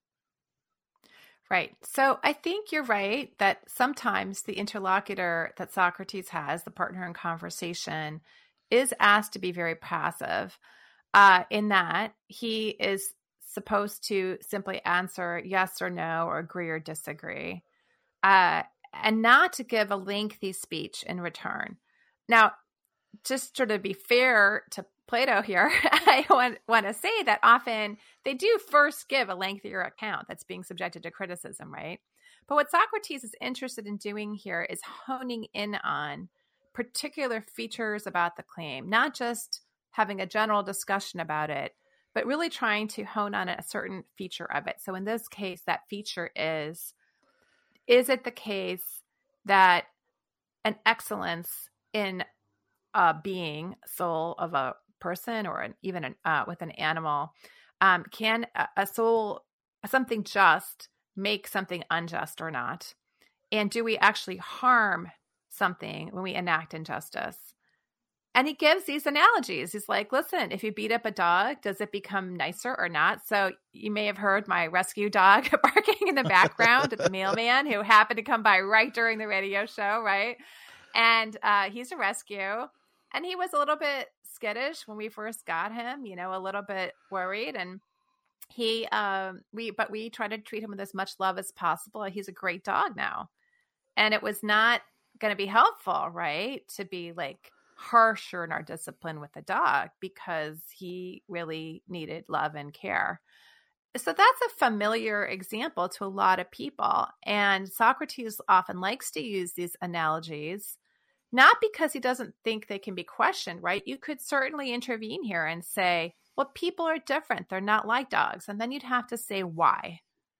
Right. So I think you're right that sometimes the interlocutor that Socrates has, the partner in conversation, is asked to be very passive uh, in that he is supposed to simply answer yes or no or agree or disagree uh, and not to give a lengthy speech in return. Now, just sort of be fair to Plato here, I want, want to say that often they do first give a lengthier account that's being subjected to criticism, right? But what Socrates is interested in doing here is honing in on particular features about the claim, not just having a general discussion about it, but really trying to hone on a certain feature of it. So in this case, that feature is, is it the case that an excellence in a being, soul of a person or an, even an, uh, with an animal, um, can a, a soul, something just, make something unjust or not? And do we actually harm something when we enact injustice? And he gives these analogies. He's like, listen, if you beat up a dog, does it become nicer or not? So you may have heard my rescue dog barking in the background at the mailman who happened to come by right during the radio show, right? And uh, he's a rescue. And he was a little bit skittish when we first got him, you know, a little bit worried. And he, um, we, but we try to treat him with as much love as possible. He's a great dog now. And it was not going to be helpful, right, to be like harsher in our discipline with the dog because he really needed love and care. So that's a familiar example to a lot of people. And Socrates often likes to use these analogies, not because he doesn't think they can be questioned, right? You could certainly intervene here and say, well, people are different. They're not like dogs. And then you'd have to say why.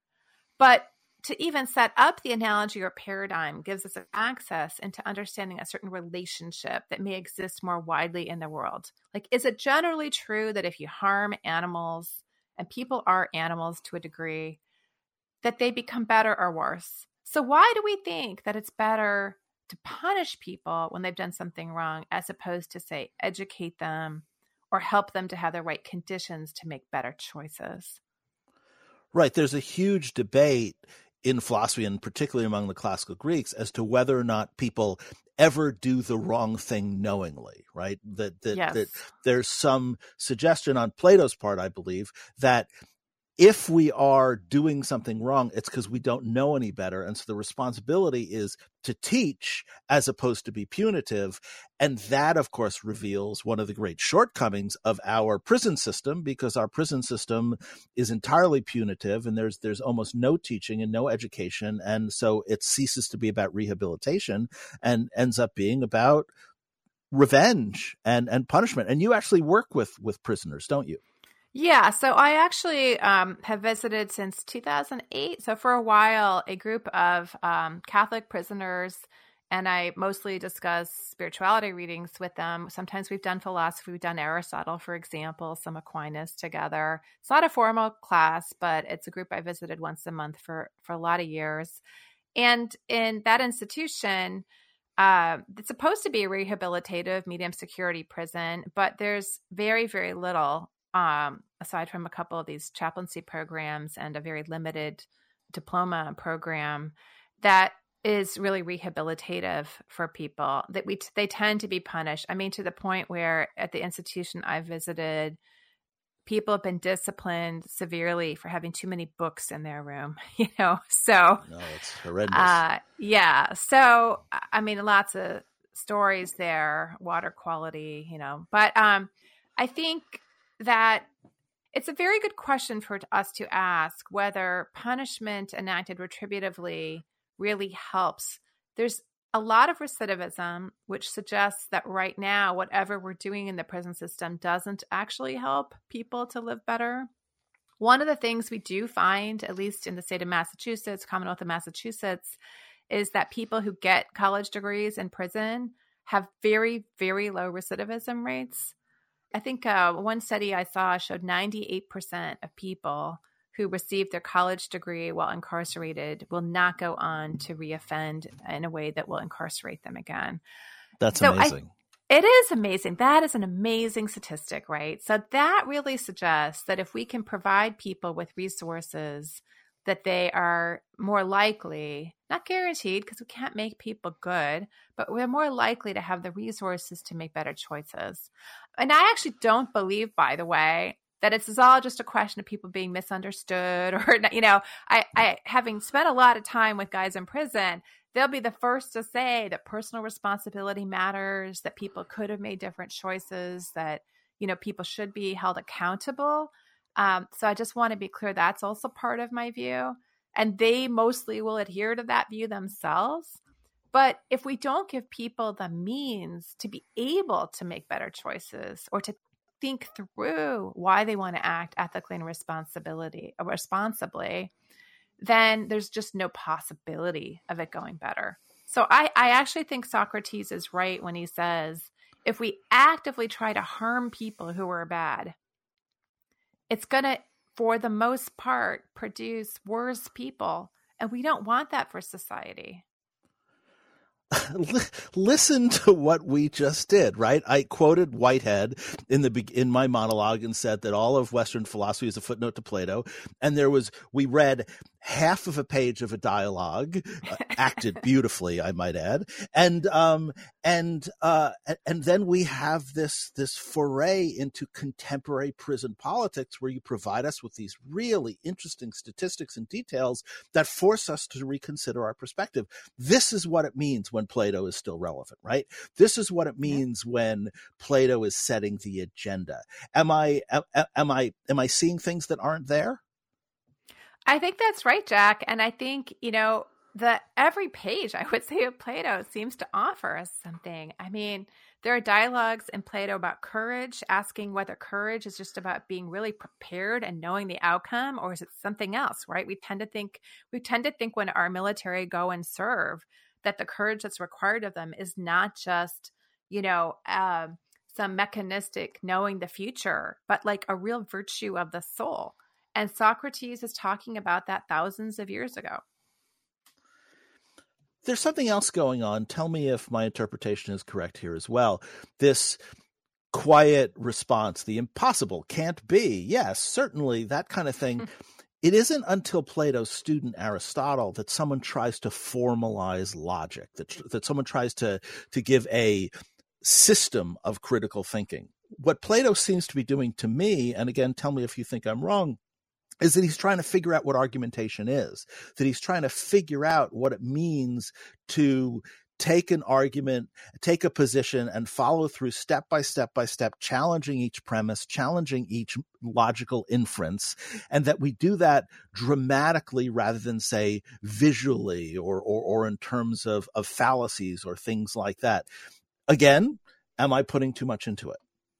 But to even set up the analogy or paradigm gives us access into understanding a certain relationship that may exist more widely in the world. Like, is it generally true that if you harm animals, and people are animals to a degree, that they become better or worse? So why do we think that it's better to punish people when they've done something wrong as opposed to, say, educate them or help them to have the right conditions to make better choices? Right. There's a huge debate in philosophy, and particularly among the classical Greeks, as to whether or not people ever do the wrong thing knowingly, right? That that, yes. that there's some suggestion on Plato's part, I believe, that if we are doing something wrong, it's because we don't know any better. And so the responsibility is to teach as opposed to be punitive. And that, of course, reveals one of the great shortcomings of our prison system, because our prison system is entirely punitive and there's there's almost no teaching and no education. And so it ceases to be about rehabilitation and ends up being about revenge and, and punishment. And you actually work with, with prisoners, don't you? Yeah, so I actually um, have visited since two thousand eight. So for a while, a group of um, Catholic prisoners, and I mostly discuss spirituality readings with them. Sometimes we've done philosophy. We've done Aristotle, for example, some Aquinas together. It's not a formal class, but it's a group I visited once a month for, for a lot of years. And in that institution, uh, it's supposed to be a rehabilitative, medium security prison, but there's very, very little Um, aside from a couple of these chaplaincy programs and a very limited diploma program that is really rehabilitative for people, that we, they tend to be punished. I mean, to the point where at the institution I visited, people have been disciplined severely for having too many books in their room, you know? So, no, it's horrendous. Uh, yeah. So, I mean, lots of stories there, water quality, you know, but, um, I think that it's a very good question for us to ask whether punishment enacted retributively really helps. There's a lot of recidivism, which suggests that right now, whatever we're doing in the prison system doesn't actually help people to live better. One of the things we do find, at least in the state of Massachusetts, Commonwealth of Massachusetts, is that people who get college degrees in prison have very, very low recidivism rates. I think uh, one study I saw showed ninety-eight percent of people who received their college degree while incarcerated will not go on to reoffend in a way that will incarcerate them again. That's so amazing. I, it is amazing. That is an amazing statistic, right? So that really suggests that if we can provide people with resources, that they are more likely, not guaranteed because we can't make people good, but we're more likely to have the resources to make better choices. And I actually don't believe, by the way, that it's all just a question of people being misunderstood or, you know, I, I having spent a lot of time with guys in prison, they'll be the first to say that personal responsibility matters, that people could have made different choices, that, you know, people should be held accountable. Um, so I just want to be clear, that's also part of my view. And they mostly will adhere to that view themselves. But if we don't give people the means to be able to make better choices or to think through why they want to act ethically and responsibility, responsibly, then there's just no possibility of it going better. So I, I actually think Socrates is right when he says, if we actively try to harm people who are bad, it's going to, for the most part, produce worse people. And we don't want that for society. Listen to what we just did, right? I quoted Whitehead in the in my monologue and said that all of Western philosophy is a footnote to Plato. And there was, we read half of a page of a dialogue, uh, acted beautifully, I might add, and um, and uh, and then we have this this foray into contemporary prison politics, where you provide us with these really interesting statistics and details that force us to reconsider our perspective. This is what it means when Plato is still relevant, right? This is what it means yeah. when Plato is setting the agenda. Am I am, am I am I seeing things that aren't there? I think that's right, Jack. And I think, you know, the every page, I would say, of Plato seems to offer us something. I mean, there are dialogues in Plato about courage, asking whether courage is just about being really prepared and knowing the outcome, or is it something else, right? We tend to think, we tend to think when our military go and serve, that the courage that's required of them is not just, you know, um, some mechanistic knowing the future, but like a real virtue of the soul. And Socrates is talking about that thousands of years ago. There's something else going on. Tell me if my interpretation is correct here as well. This quiet response, the impossible can't be. Yes, certainly, that kind of thing. It isn't until Plato's student Aristotle that someone tries to formalize logic, that that someone tries to, to give a system of critical thinking. What Plato seems to be doing to me, and again, tell me if you think I'm wrong, is that he's trying to figure out what argumentation is, that he's trying to figure out what it means to take an argument, take a position, and follow through step by step by step, challenging each premise, challenging each logical inference, and that we do that dramatically rather than, say, visually or or, or in terms of, of fallacies or things like that. Again, am I putting too much into it?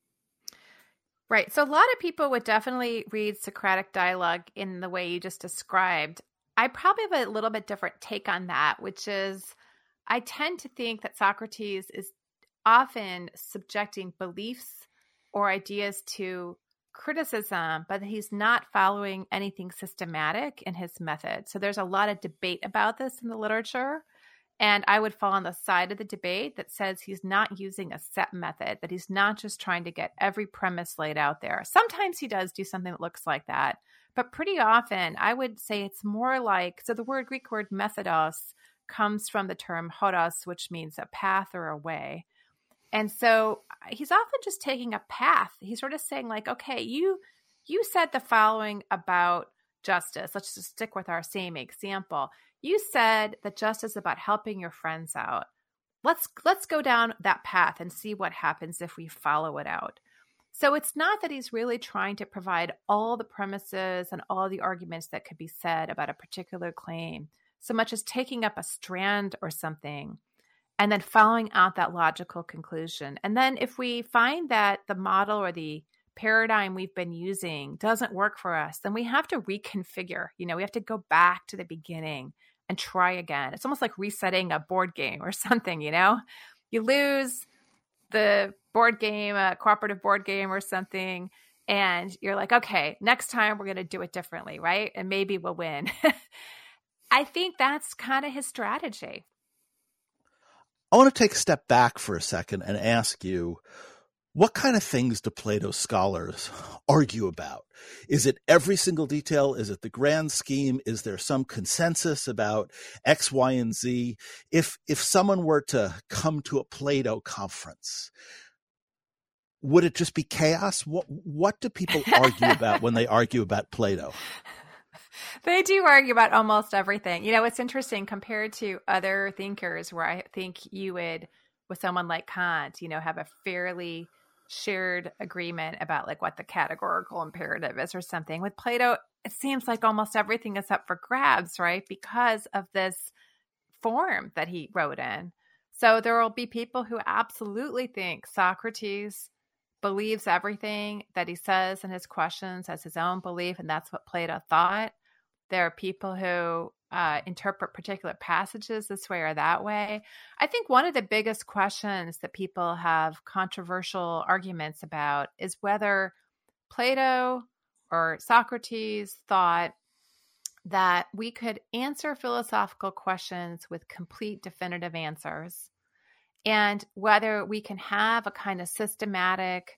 Right. So a lot of people would definitely read Socratic dialogue in the way you just described. I probably have a little bit different take on that, which is I tend to think that Socrates is often subjecting beliefs or ideas to criticism, but he's not following anything systematic in his method. So there's a lot of debate about this in the literature. And I would fall on the side of the debate that says he's not using a set method, that he's not just trying to get every premise laid out there. Sometimes he does do something that looks like that. But pretty often, I would say it's more like, so the word Greek word methodos comes from the term hodos, which means a path or a way. And so he's often just taking a path. He's sort of saying like, okay, you you said the following about justice. Let's just stick with our same example. You said that justice is about helping your friends out. Let's let's go down that path and see what happens if we follow it out. So it's not that he's really trying to provide all the premises and all the arguments that could be said about a particular claim, so much as taking up a strand or something and then following out that logical conclusion. And then if we find that the model or the paradigm we've been using doesn't work for us, then we have to reconfigure. You know, we have to go back to the beginning and try again. It's almost like resetting a board game or something, you know? You lose the board game, a cooperative board game or something, and you're like, okay, next time we're going to do it differently, right? And maybe we'll win. I think that's kind of his strategy. I want to take a step back for a second and ask you, what kind of things do Plato's scholars argue about? Is it every single detail? Is it the grand scheme? Is there some consensus about X, Y, and Z? If if someone were to come to a Plato conference, would it just be chaos? What what do people argue about when they argue about Plato? They do argue about almost everything. You know, it's interesting compared to other thinkers where I think you would, with someone like Kant, you know, have a fairly shared agreement about like what the categorical imperative is or something. With Plato, it seems like almost everything is up for grabs, right? Because of this form that he wrote in. So there will be people who absolutely think Socrates believes everything that he says in his questions as his own belief, and that's what Plato thought. There are people who uh, interpret particular passages this way or that way. I think one of the biggest questions that people have controversial arguments about is whether Plato or Socrates thought that we could answer philosophical questions with complete definitive answers, and whether we can have a kind of systematic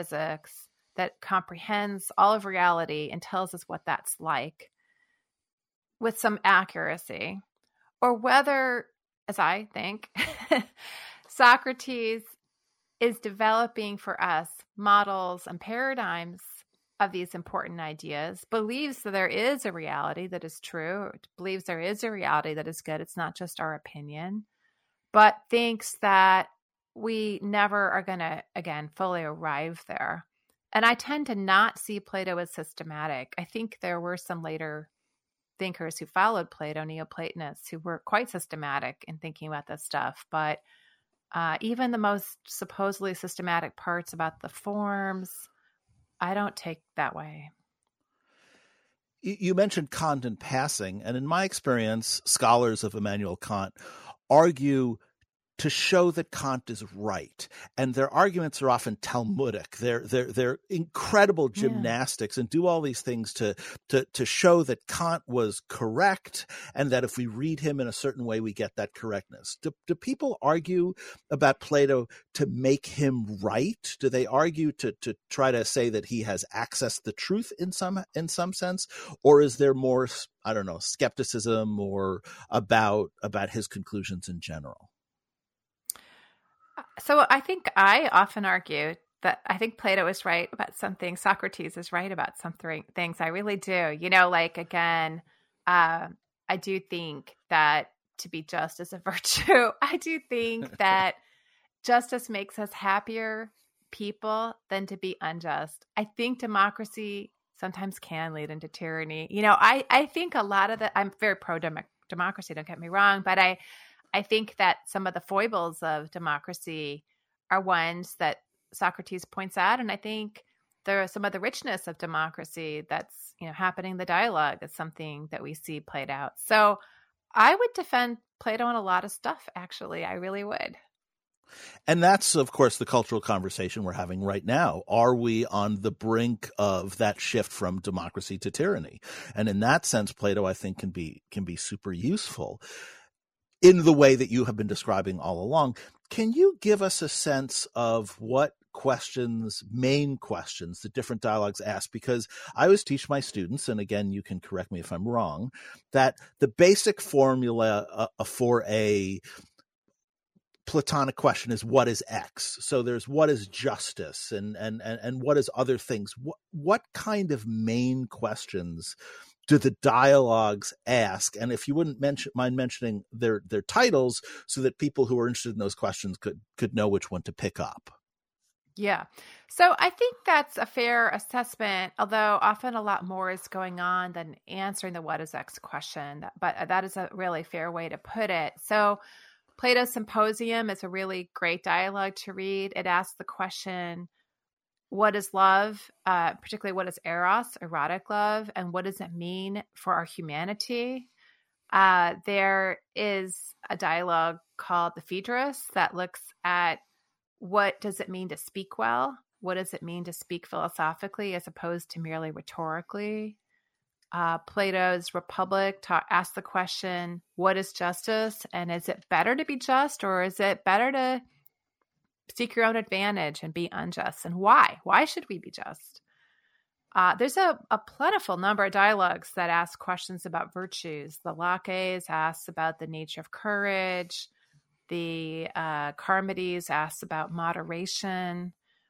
metaphysics that comprehends all of reality and tells us what that's like. with some accuracy, or whether, as I think, Socrates is developing for us models and paradigms of these important ideas, believes that there is a reality that is true, believes there is a reality that is good. It's not just our opinion, but thinks that we never are going to, again, fully arrive there. And I tend to not see Plato as systematic. I think there were some later thinkers who followed Plato, Neoplatonists, who were quite systematic in thinking about this stuff. But uh, even the most supposedly systematic parts about the forms, I don't take that way. You mentioned Kant in passing, and in my experience, scholars of Immanuel Kant argue to show that Kant is right. And their arguments are often Talmudic. They're they're they're incredible gymnastics yeah. and do all these things to, to to show that Kant was correct, and that if we read him in a certain way, we get that correctness. Do, do people argue about Plato to make him right? Do they argue to to try to say that he has accessed the truth in some in some sense? Or is there more, I don't know, skepticism or about about his conclusions in general? So I think I often argue that I think Plato is right about something. Socrates is right about some th- things. I really do. You know, like, again, uh, I do think that to be just is a virtue. I do think that justice makes us happier people than to be unjust. I think democracy sometimes can lead into tyranny. You know, I, I think a lot of the, I'm very pro-democracy, don't get me wrong, but I, I think that some of the foibles of democracy are ones that Socrates points out. And I think there are some of the richness of democracy that's, you know, happening in the dialogue is something that we see played out. So I would defend Plato on a lot of stuff, actually. I really would. And that's, of course, the cultural conversation we're having right now. Are we on the brink of that shift from democracy to tyranny? And in that sense, Plato, I think, can be can be super useful in the way that you have been describing all along. Can you give us a sense of what questions, main questions, the different dialogues ask? Because I always teach my students, and again, you can correct me if I'm wrong, that the basic formula uh, for a Platonic question is what is X? So there's what is justice and and and, and what is other things? What, what kind of main questions do the dialogues ask? And if you wouldn't mention, mind mentioning their their titles so that people who are interested in those questions could could know which one to pick up. Yeah. So I think that's a fair assessment, although often a lot more is going on than answering the what is X question. But that is a really fair way to put it. So Plato's Symposium is a really great dialogue to read. It asks the question, what is love, uh, particularly what is eros, erotic love, and what does it mean for our humanity? Uh, there is a dialogue called the Phaedrus that looks at what does it mean to speak well? What does it mean to speak philosophically as opposed to merely rhetorically? Uh, Plato's Republic ta- asks the question, what is justice? And is it better to be just, or is it better to seek your own advantage and be unjust? And why? Why should we be just? Uh, there's a, a plentiful number of dialogues that ask questions about virtues. The Laches asks about the nature of courage. The uh, Charmides asks about moderation.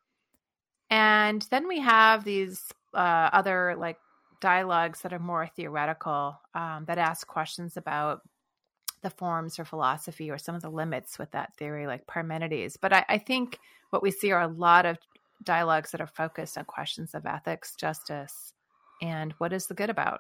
And then we have these uh, other like dialogues that are more theoretical, um, that ask questions about the forms or philosophy or some of the limits with that theory, like Parmenides. But I, I think what we see are a lot of dialogues that are focused on questions of ethics, justice, and what is the good about.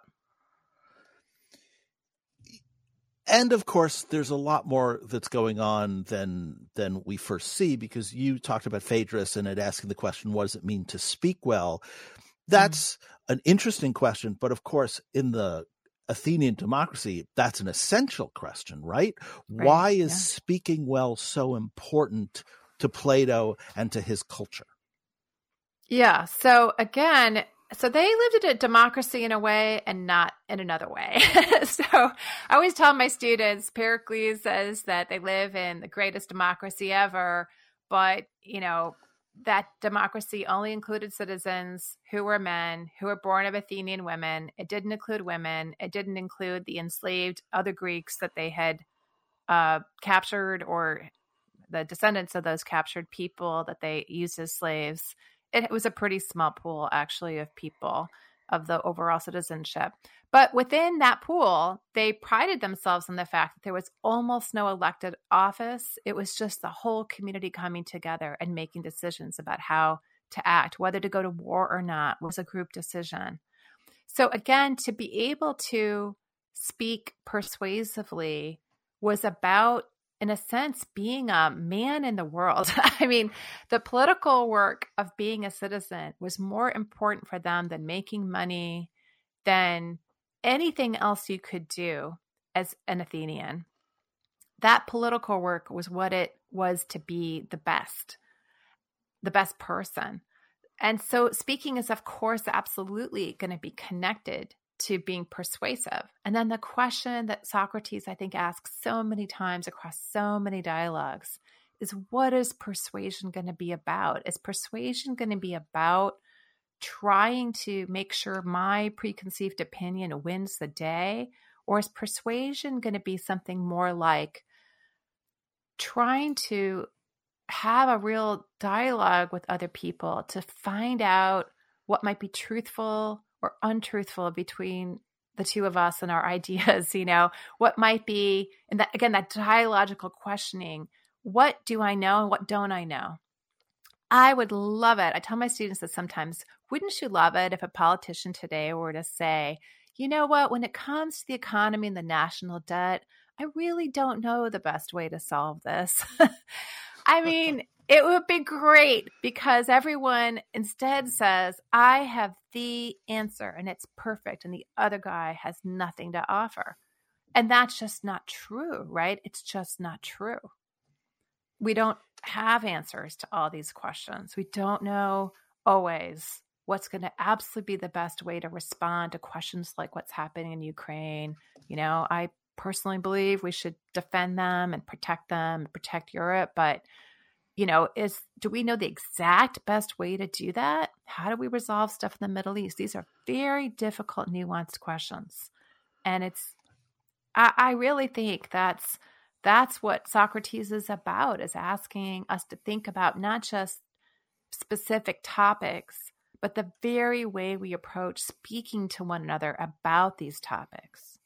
And of course, there's a lot more that's going on than than we first see, because you talked about Phaedrus and it asking the question, what does it mean to speak well? That's mm-hmm. an interesting question. But of course, in the Athenian democracy, that's an essential question, right? right. Why is yeah. speaking well so important to Plato and to his culture? Yeah. So again, so they lived in a democracy in a way and not in another way. So I always tell my students, Pericles says that they live in the greatest democracy ever, but, you know, that democracy only included citizens who were men, who were born of Athenian women. It didn't include women. It didn't include the enslaved other Greeks that they had uh, captured, or the descendants of those captured people that they used as slaves. It was a pretty small pool, actually, of people, of the overall citizenship. But within that pool, they prided themselves on the fact that there was almost no elected office. It was just the whole community coming together and making decisions about how to act, whether to go to war or not was a group decision. So again, to be able to speak persuasively was about, in a sense, being a man in the world. I mean, the political work of being a citizen was more important for them than making money, than anything else you could do as an Athenian. That political work was what it was to be the best, the best person. And so speaking is, of course, absolutely going to be connected to being persuasive. And then the question that Socrates, I think, asks so many times across so many dialogues is, what is persuasion going to be about? Is persuasion going to be about trying to make sure my preconceived opinion wins the day? Or is persuasion going to be something more like trying to have a real dialogue with other people to find out what might be truthful or untruthful between the two of us and our ideas? You know, what might be, and that, again, that dialogical questioning, what do I know and what don't I know? I would love it. I tell my students that sometimes, wouldn't you love it if a politician today were to say, you know what, when it comes to the economy and the national debt, I really don't know the best way to solve this. I mean, it would be great, because everyone instead says, I have the answer and it's perfect, and the other guy has nothing to offer. And that's just not true, right? It's just not true. We don't have answers to all these questions. We don't know always what's going to absolutely be the best way to respond to questions like what's happening in Ukraine. You know, I personally believe we should defend them and protect them and protect Europe. But, you know, is do we know the exact best way to do that? How do we resolve stuff in the Middle East? These are very difficult, nuanced questions. And it's, I, I really think that's, That's what Socrates is about, is asking us to think about not just specific topics, but the very way we approach speaking to one another about these topics.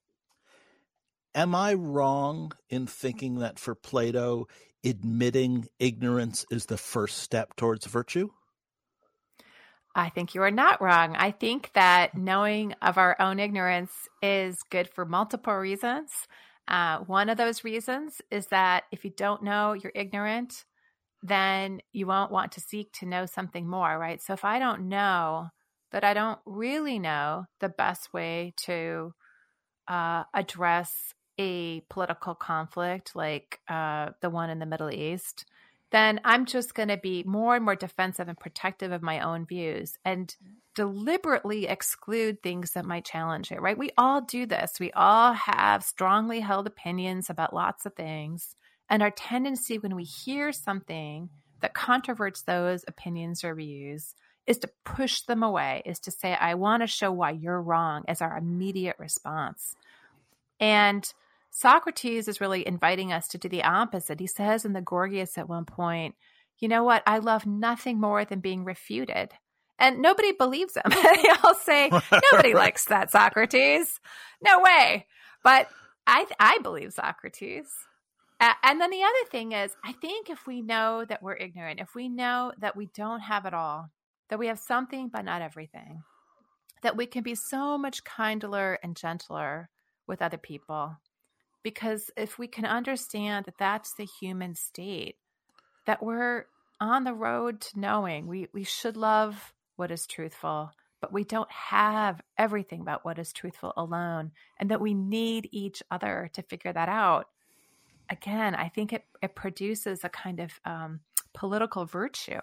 Am I wrong in thinking that for Plato, admitting ignorance is the first step towards virtue? I think you are not wrong. I think that knowing of our own ignorance is good for multiple reasons. Uh, one of those reasons is that if you don't know you're ignorant, then you won't want to seek to know something more, right? So if I don't know that I don't really know the best way to uh, address a political conflict like uh, the one in the Middle East, then I'm just going to be more and more defensive and protective of my own views and deliberately exclude things that might challenge it, right? We all do this. We all have strongly held opinions about lots of things. And our tendency when we hear something that controverts those opinions or views is to push them away, is to say, I want to show why you're wrong, as our immediate response. And Socrates is really inviting us to do the opposite. He says in the Gorgias at one point, you know what? I love nothing more than being refuted. And nobody believes him. They all say, nobody likes that, Socrates. No way. But I I believe Socrates. Uh, and then the other thing is, I think if we know that we're ignorant, if we know that we don't have it all, that we have something but not everything, that we can be so much kinder and gentler with other people. Because if we can understand that that's the human state, that we're on the road to knowing, we, we should love what is truthful, but we don't have everything about what is truthful alone, and that we need each other to figure that out. Again, I think it, it produces a kind of um, political virtue.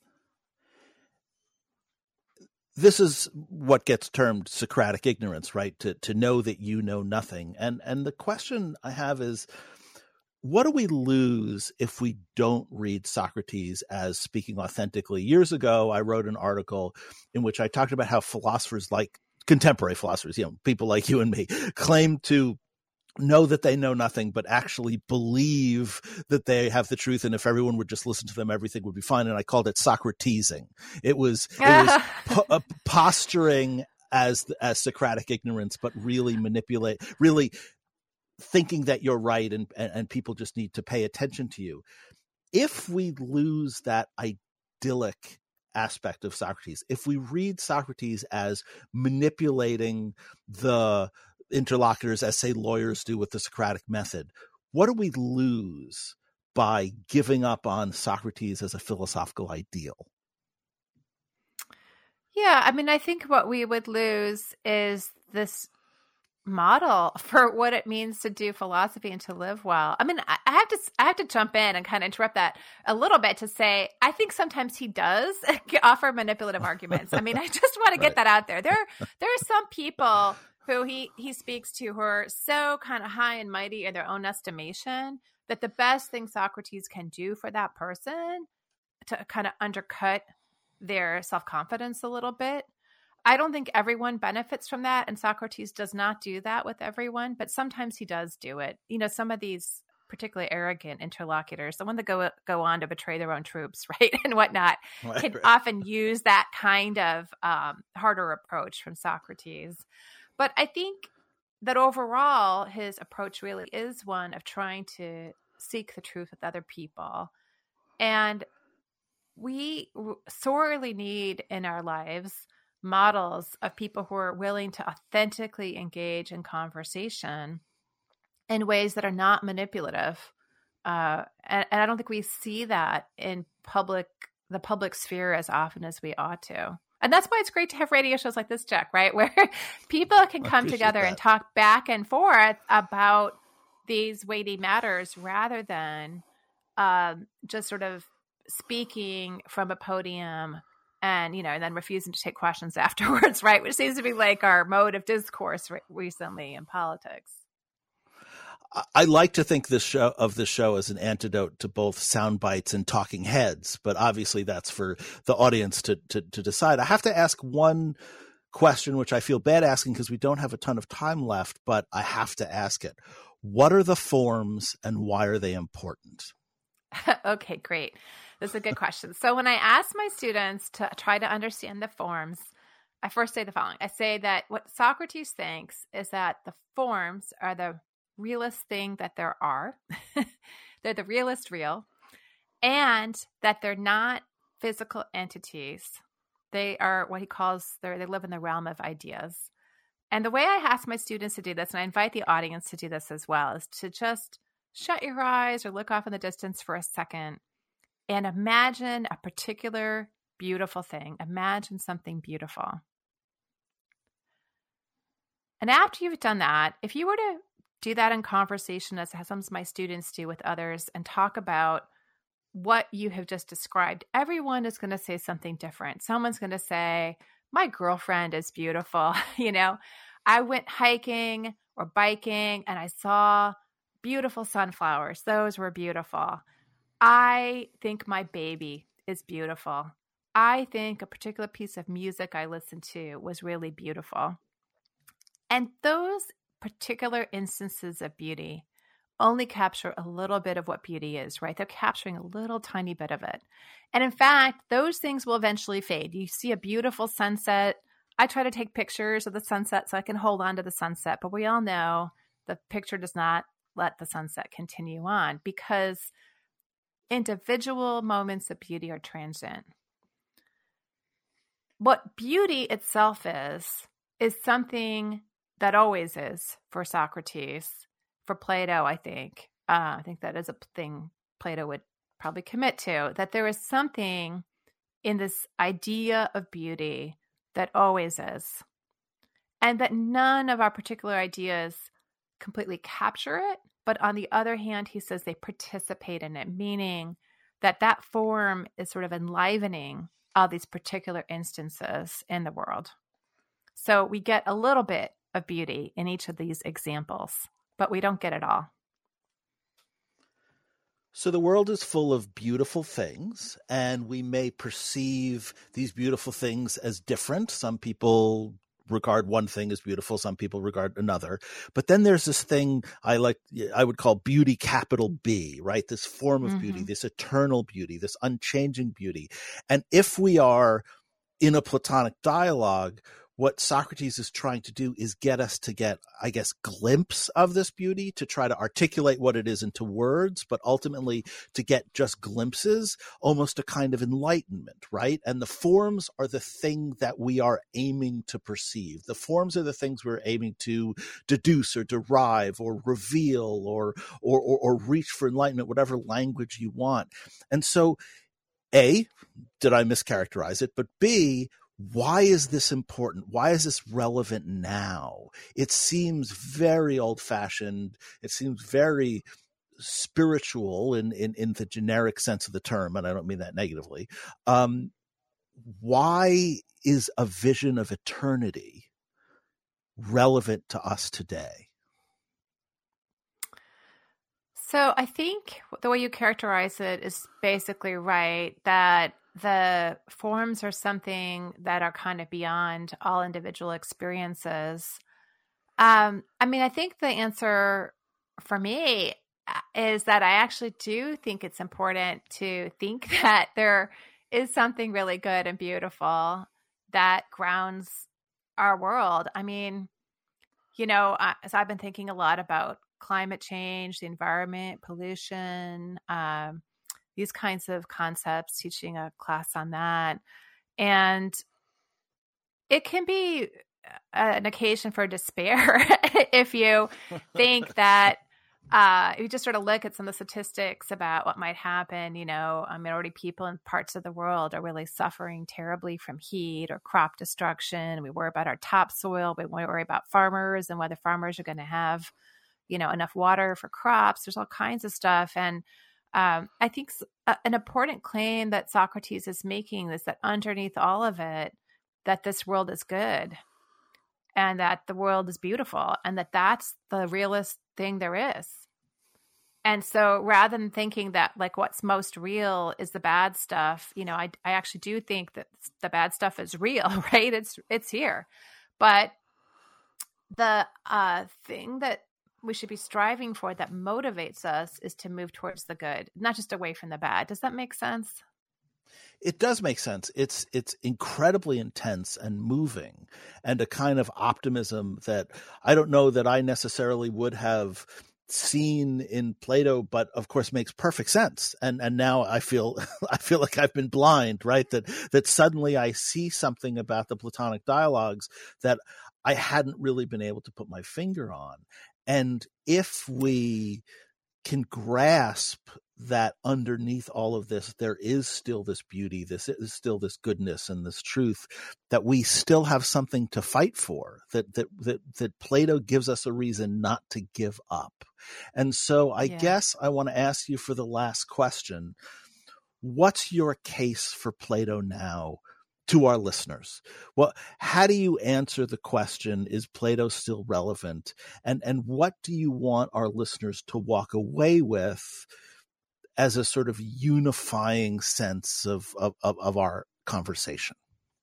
This is what gets termed Socratic ignorance, right? To to know that you know nothing. And and the question I have is, what do we lose if we don't read Socrates as speaking authentically? Years ago, I wrote an article in which I talked about how philosophers like contemporary philosophers, you know, people like you and me, claim to know that they know nothing, but actually believe that they have the truth. And if everyone would just listen to them, everything would be fine. And I called it Socratesing. It was, it was po- uh, posturing as, as Socratic ignorance, but really manipulate, really thinking that you're right, and, and, and people just need to pay attention to you. If we lose that idyllic aspect of Socrates, if we read Socrates as manipulating the interlocutors as, say, lawyers do with the Socratic method, what do we lose by giving up on Socrates as a philosophical ideal? Yeah, I mean, I think what we would lose is this model for what it means to do philosophy and to live well. I mean, I have to I have to jump in and kind of interrupt that a little bit to say I think sometimes he does offer manipulative arguments. I mean, I just want to get right. that out there. There there are some people who he he speaks to who are so kind of high and mighty in their own estimation that the best thing Socrates can do for that person to kind of undercut their self-confidence a little bit. I don't think everyone benefits from that, and Socrates does not do that with everyone, but sometimes he does do it. You know, some of these particularly arrogant interlocutors, the one that go go on to betray their own troops, right, and whatnot, right, can right. often use that kind of um, harder approach from Socrates. But I think that overall, his approach really is one of trying to seek the truth with other people. And we sorely need in our lives models of people who are willing to authentically engage in conversation in ways that are not manipulative. Uh, and, and I don't think we see that in public, the public sphere as often as we ought to. And that's why it's great to have radio shows like this, Jack, right? Where people can come together that. and talk back and forth about these weighty matters rather than um, just sort of speaking from a podium and, you know, and then refusing to take questions afterwards, right? Which seems to be like our mode of discourse re- recently in politics. I like to think this show of this show as an antidote to both sound bites and talking heads, but obviously that's for the audience to, to, to decide. I have to ask one question, which I feel bad asking because we don't have a ton of time left, but I have to ask it. What are the forms and why are they important? Okay, great. This is a good question. So when I ask my students to try to understand the forms, I first say the following. I say that what Socrates thinks is that the forms are the realest thing that there are. They're the realest real, and that they're not physical entities. They are what he calls, they live in the realm of ideas. And the way I ask my students to do this, and I invite the audience to do this as well, is to just shut your eyes or look off in the distance for a second and imagine a particular beautiful thing. Imagine something beautiful. And after you've done that, if you were to do that in conversation, as some of my students do with others, and talk about what you have just described, everyone is going to say something different. Someone's going to say, my girlfriend is beautiful. You know, I went hiking or biking and I saw beautiful sunflowers. Those were beautiful. I think my baby is beautiful. I think a particular piece of music I listened to was really beautiful. And those particular instances of beauty only capture a little bit of what beauty is, right? They're capturing a little tiny bit of it. And in fact, those things will eventually fade. You see a beautiful sunset. I try to take pictures of the sunset so I can hold on to the sunset, but we all know the picture does not let the sunset continue on because individual moments of beauty are transient. What beauty itself is, is something that always is for Socrates, for Plato, I think. Uh, I think that is a thing Plato would probably commit to, that there is something in this idea of beauty that always is, and that none of our particular ideas completely capture it. But on the other hand, he says they participate in it, meaning that that form is sort of enlivening all these particular instances in the world. So we get a little bit of beauty in each of these examples, but we don't get it all. So the world is full of beautiful things, and we may perceive these beautiful things as different. Some people regard one thing as beautiful, some people regard another. But then there's this thing I like, I would call beauty, capital B, right? This form of mm-hmm. beauty, this eternal beauty, this unchanging beauty. And if we are in a Platonic dialogue, what Socrates is trying to do is get us to get, I guess, glimpse of this beauty, to try to articulate what it is into words, but ultimately to get just glimpses, almost a kind of enlightenment, right? And the forms are the thing that we are aiming to perceive. The forms are the things we're aiming to deduce or derive or reveal or, or, or, or reach for enlightenment, whatever language you want. And so, A, did I mischaracterize it? But B, why is this important? Why is this relevant now? It seems very old-fashioned. It seems very spiritual in, in, in the generic sense of the term, and I don't mean that negatively. Um, why is a vision of eternity relevant to us today? So I think the way you characterize it is basically right, that the forms are something that are kind of beyond all individual experiences. Um, I mean, I think the answer for me is that I actually do think it's important to think that there is something really good and beautiful that grounds our world. I mean, you know, uh, so I've been thinking a lot about climate change, the environment, pollution, um, these kinds of concepts, teaching a class on that. And it can be an occasion for despair if you think that, uh, you just sort of look at some of the statistics about what might happen. You know, I mean, already people in parts of the world are really suffering terribly from heat or crop destruction. We worry about our topsoil. We worry about farmers and whether farmers are going to have, you know, enough water for crops. There's all kinds of stuff. And Um, I think an important claim that Socrates is making is that underneath all of it, that this world is good and that the world is beautiful and that that's the realest thing there is. And so rather than thinking that like what's most real is the bad stuff, you know, I, I actually do think that the bad stuff is real, right? It's, it's here. But the uh, thing that we should be striving for that motivates us is to move towards the good, not just away from the bad. Does that make sense? It does make sense. It's it's incredibly intense and moving, and a kind of optimism that I don't know that I necessarily would have seen in Plato, but of course makes perfect sense. And and now I feel I feel like I've been blind, right? That that suddenly I see something about the Platonic dialogues that I hadn't really been able to put my finger on. And if we can grasp that underneath all of this, there is still this beauty, this is still this goodness and this truth, that we still have something to fight for, that that that, that Plato gives us a reason not to give up. And so I yeah. guess I want to ask you for the last question. What's your case for Plato now to our listeners? Well, how do you answer the question, is Plato still relevant? And and what do you want our listeners to walk away with as a sort of unifying sense of of, of, of our conversation?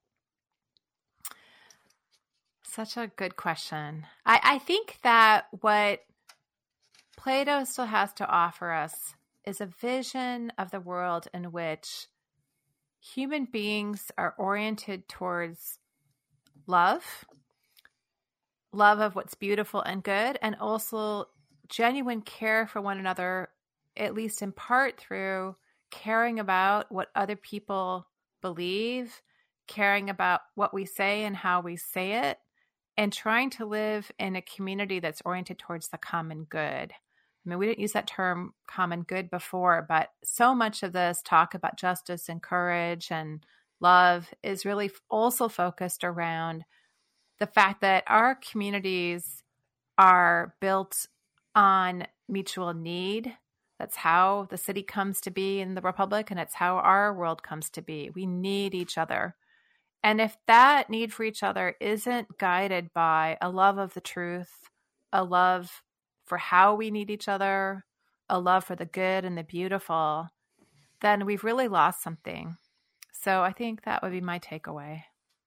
Such a good question. I, I think that what Plato still has to offer us is a vision of the world in which human beings are oriented towards love, love of what's beautiful and good, and also genuine care for one another, at least in part through caring about what other people believe, caring about what we say and how we say it, and trying to live in a community that's oriented towards the common good. I mean, we didn't use that term common good before, but so much of this talk about justice and courage and love is really also focused around the fact that our communities are built on mutual need. That's how the city comes to be in the Republic, and it's how our world comes to be. We need each other. And if that need for each other isn't guided by a love of the truth, a love for how we need each other, a love for the good and the beautiful, then we've really lost something. So I think that would be my takeaway.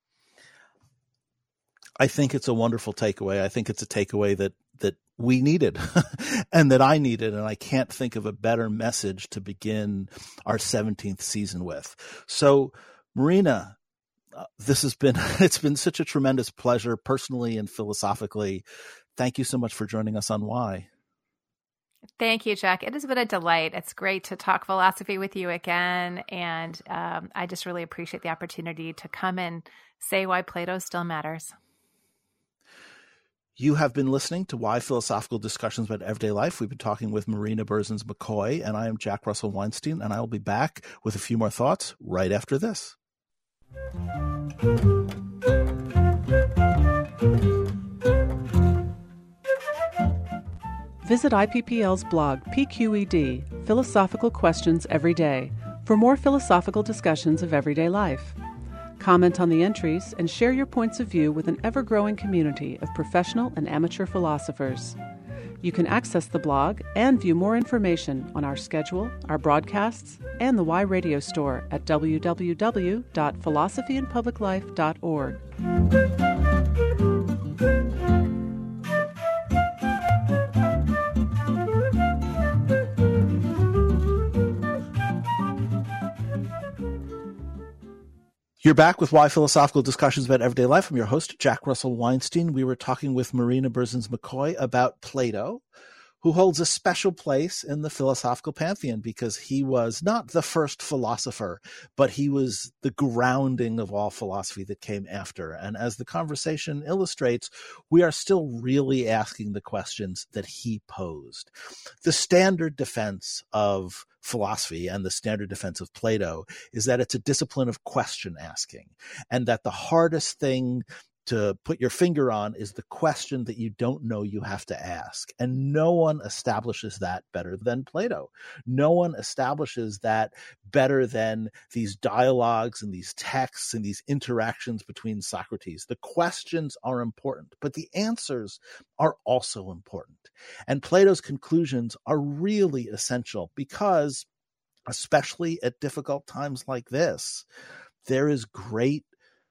I think it's a wonderful takeaway. I think it's a takeaway that that we needed and that I needed. And I can't think of a better message to begin our seventeenth season with. So, Marina, uh, this has been, it's been such a tremendous pleasure personally and philosophically. Thank you so much for joining us on Why. Thank you, Jack. It has been a delight. It's great to talk philosophy with you again. And um, I just really appreciate the opportunity to come and say why Plato still matters. You have been listening to Why Philosophical Discussions About Everyday Life. We've been talking with Marina Berzins McCoy, and I am Jack Russell Weinstein, and I will be back with a few more thoughts right after this. Visit I P P L's blog, P Q E D, Philosophical Questions Every Day, for more philosophical discussions of everyday life. Comment on the entries and share your points of view with an ever-growing community of professional and amateur philosophers. You can access the blog and view more information on our schedule, our broadcasts, and the Y Radio store at w w w dot philosophy and public life dot org. You're back with Why Philosophical Discussions About Everyday Life. I'm your host, Jack Russell Weinstein. We were talking with Marina Berzins McCoy about Plato, who holds a special place in the philosophical pantheon because he was not the first philosopher, but he was the grounding of all philosophy that came after. And as the conversation illustrates, we are still really asking the questions that he posed. The standard defense of philosophy and the standard defense of Plato is that it's a discipline of question asking, and that the hardest thing to put your finger on is the question that you don't know you have to ask. And no one establishes that better than Plato. No one establishes that better than these dialogues and these texts and these interactions between Socrates. The questions are important, but the answers are also important. And Plato's conclusions are really essential because, especially at difficult times like this, there is great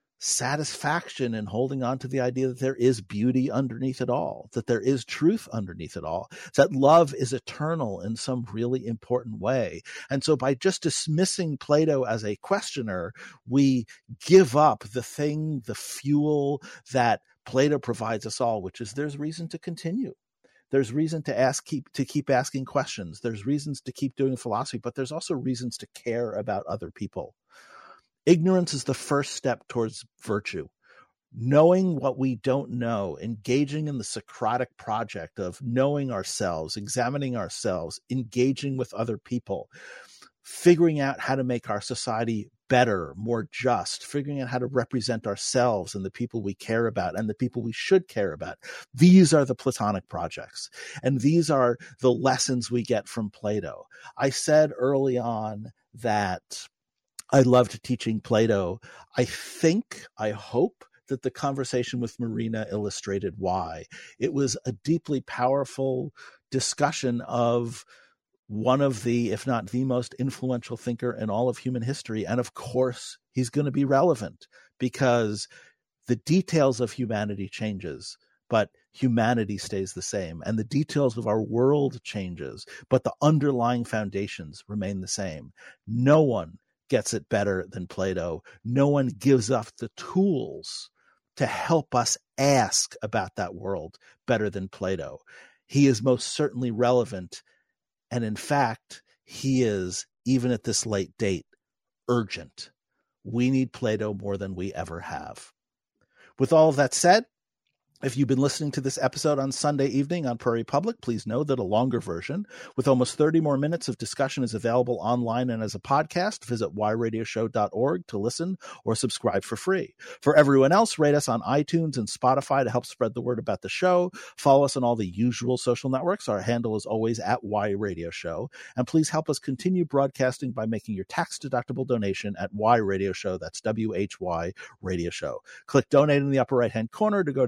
satisfaction in holding on to the idea that there is beauty underneath it all, that there is truth underneath it all, that love is eternal in some really important way. And so by just dismissing Plato as a questioner, we give up the thing, the fuel that Plato provides us all, which is there's reason to continue. There's reason to ask, keep to keep asking questions. There's reasons to keep doing philosophy, but there's also reasons to care about other people. Ignorance is the first step towards virtue. Knowing what we don't know, engaging in the Socratic project of knowing ourselves, examining ourselves, engaging with other people, figuring out how to make our society better, more just, figuring out how to represent ourselves and the people we care about and the people we should care about. These are the Platonic projects, and these are the lessons we get from Plato. I said early on that I loved teaching Plato. I think, I hope that the conversation with Marina illustrated why. It was a deeply powerful discussion of one of the, if not the most influential thinker in all of human history. And of course, he's going to be relevant because the details of humanity changes, but humanity stays the same. And the details of our world changes, but the underlying foundations remain the same. No one gets it better than Plato. No one gives up the tools to help us ask about that world better than Plato. He is most certainly relevant. And in fact, he is, even at this late date, urgent. We need Plato more than we ever have. With all of that said, if you've been listening to this episode on Sunday evening on Prairie Public, please know that a longer version with almost thirty more minutes of discussion is available online and as a podcast. Visit y radio show dot org to listen or subscribe for free. For everyone else, rate us on iTunes and Spotify to help spread the word about the show. Follow us on all the usual social networks. Our handle is always at Y Radio Show. And please help us continue broadcasting by making your tax-deductible donation at Y Radio Show. That's W H Y Radio Show. Click Donate in the upper right-hand corner to go to U N D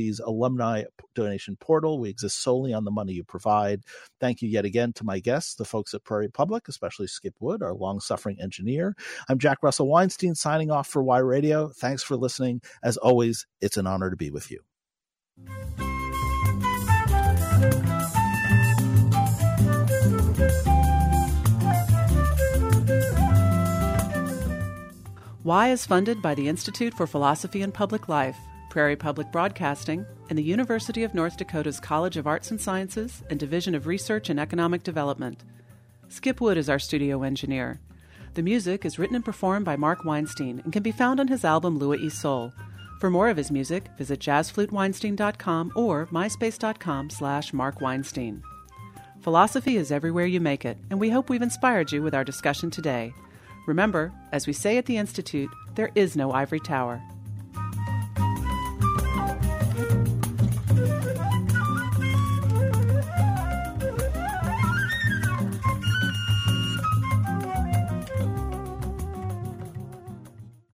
university's alumni donation portal. We exist solely on the money you provide. Thank you yet again to my guests, the folks at Prairie Public, especially Skip Wood, our long-suffering engineer. I'm Jack Russell Weinstein, signing off for Y Radio. Thanks for listening. As always, it's an honor to be with you. Y is funded by the Institute for Philosophy and Public Life, Prairie Public Broadcasting, and the University of North Dakota's College of Arts and Sciences and Division of Research and Economic Development. Skip Wood is our studio engineer. The music is written and performed by Mark Weinstein and can be found on his album Lua y Sol. For more of his music, visit jazz flute weinstein dot com or myspace.com slash Mark Weinstein. Philosophy is everywhere you make it, and we hope we've inspired you with our discussion today. Remember, as we say at the Institute, there is no ivory tower.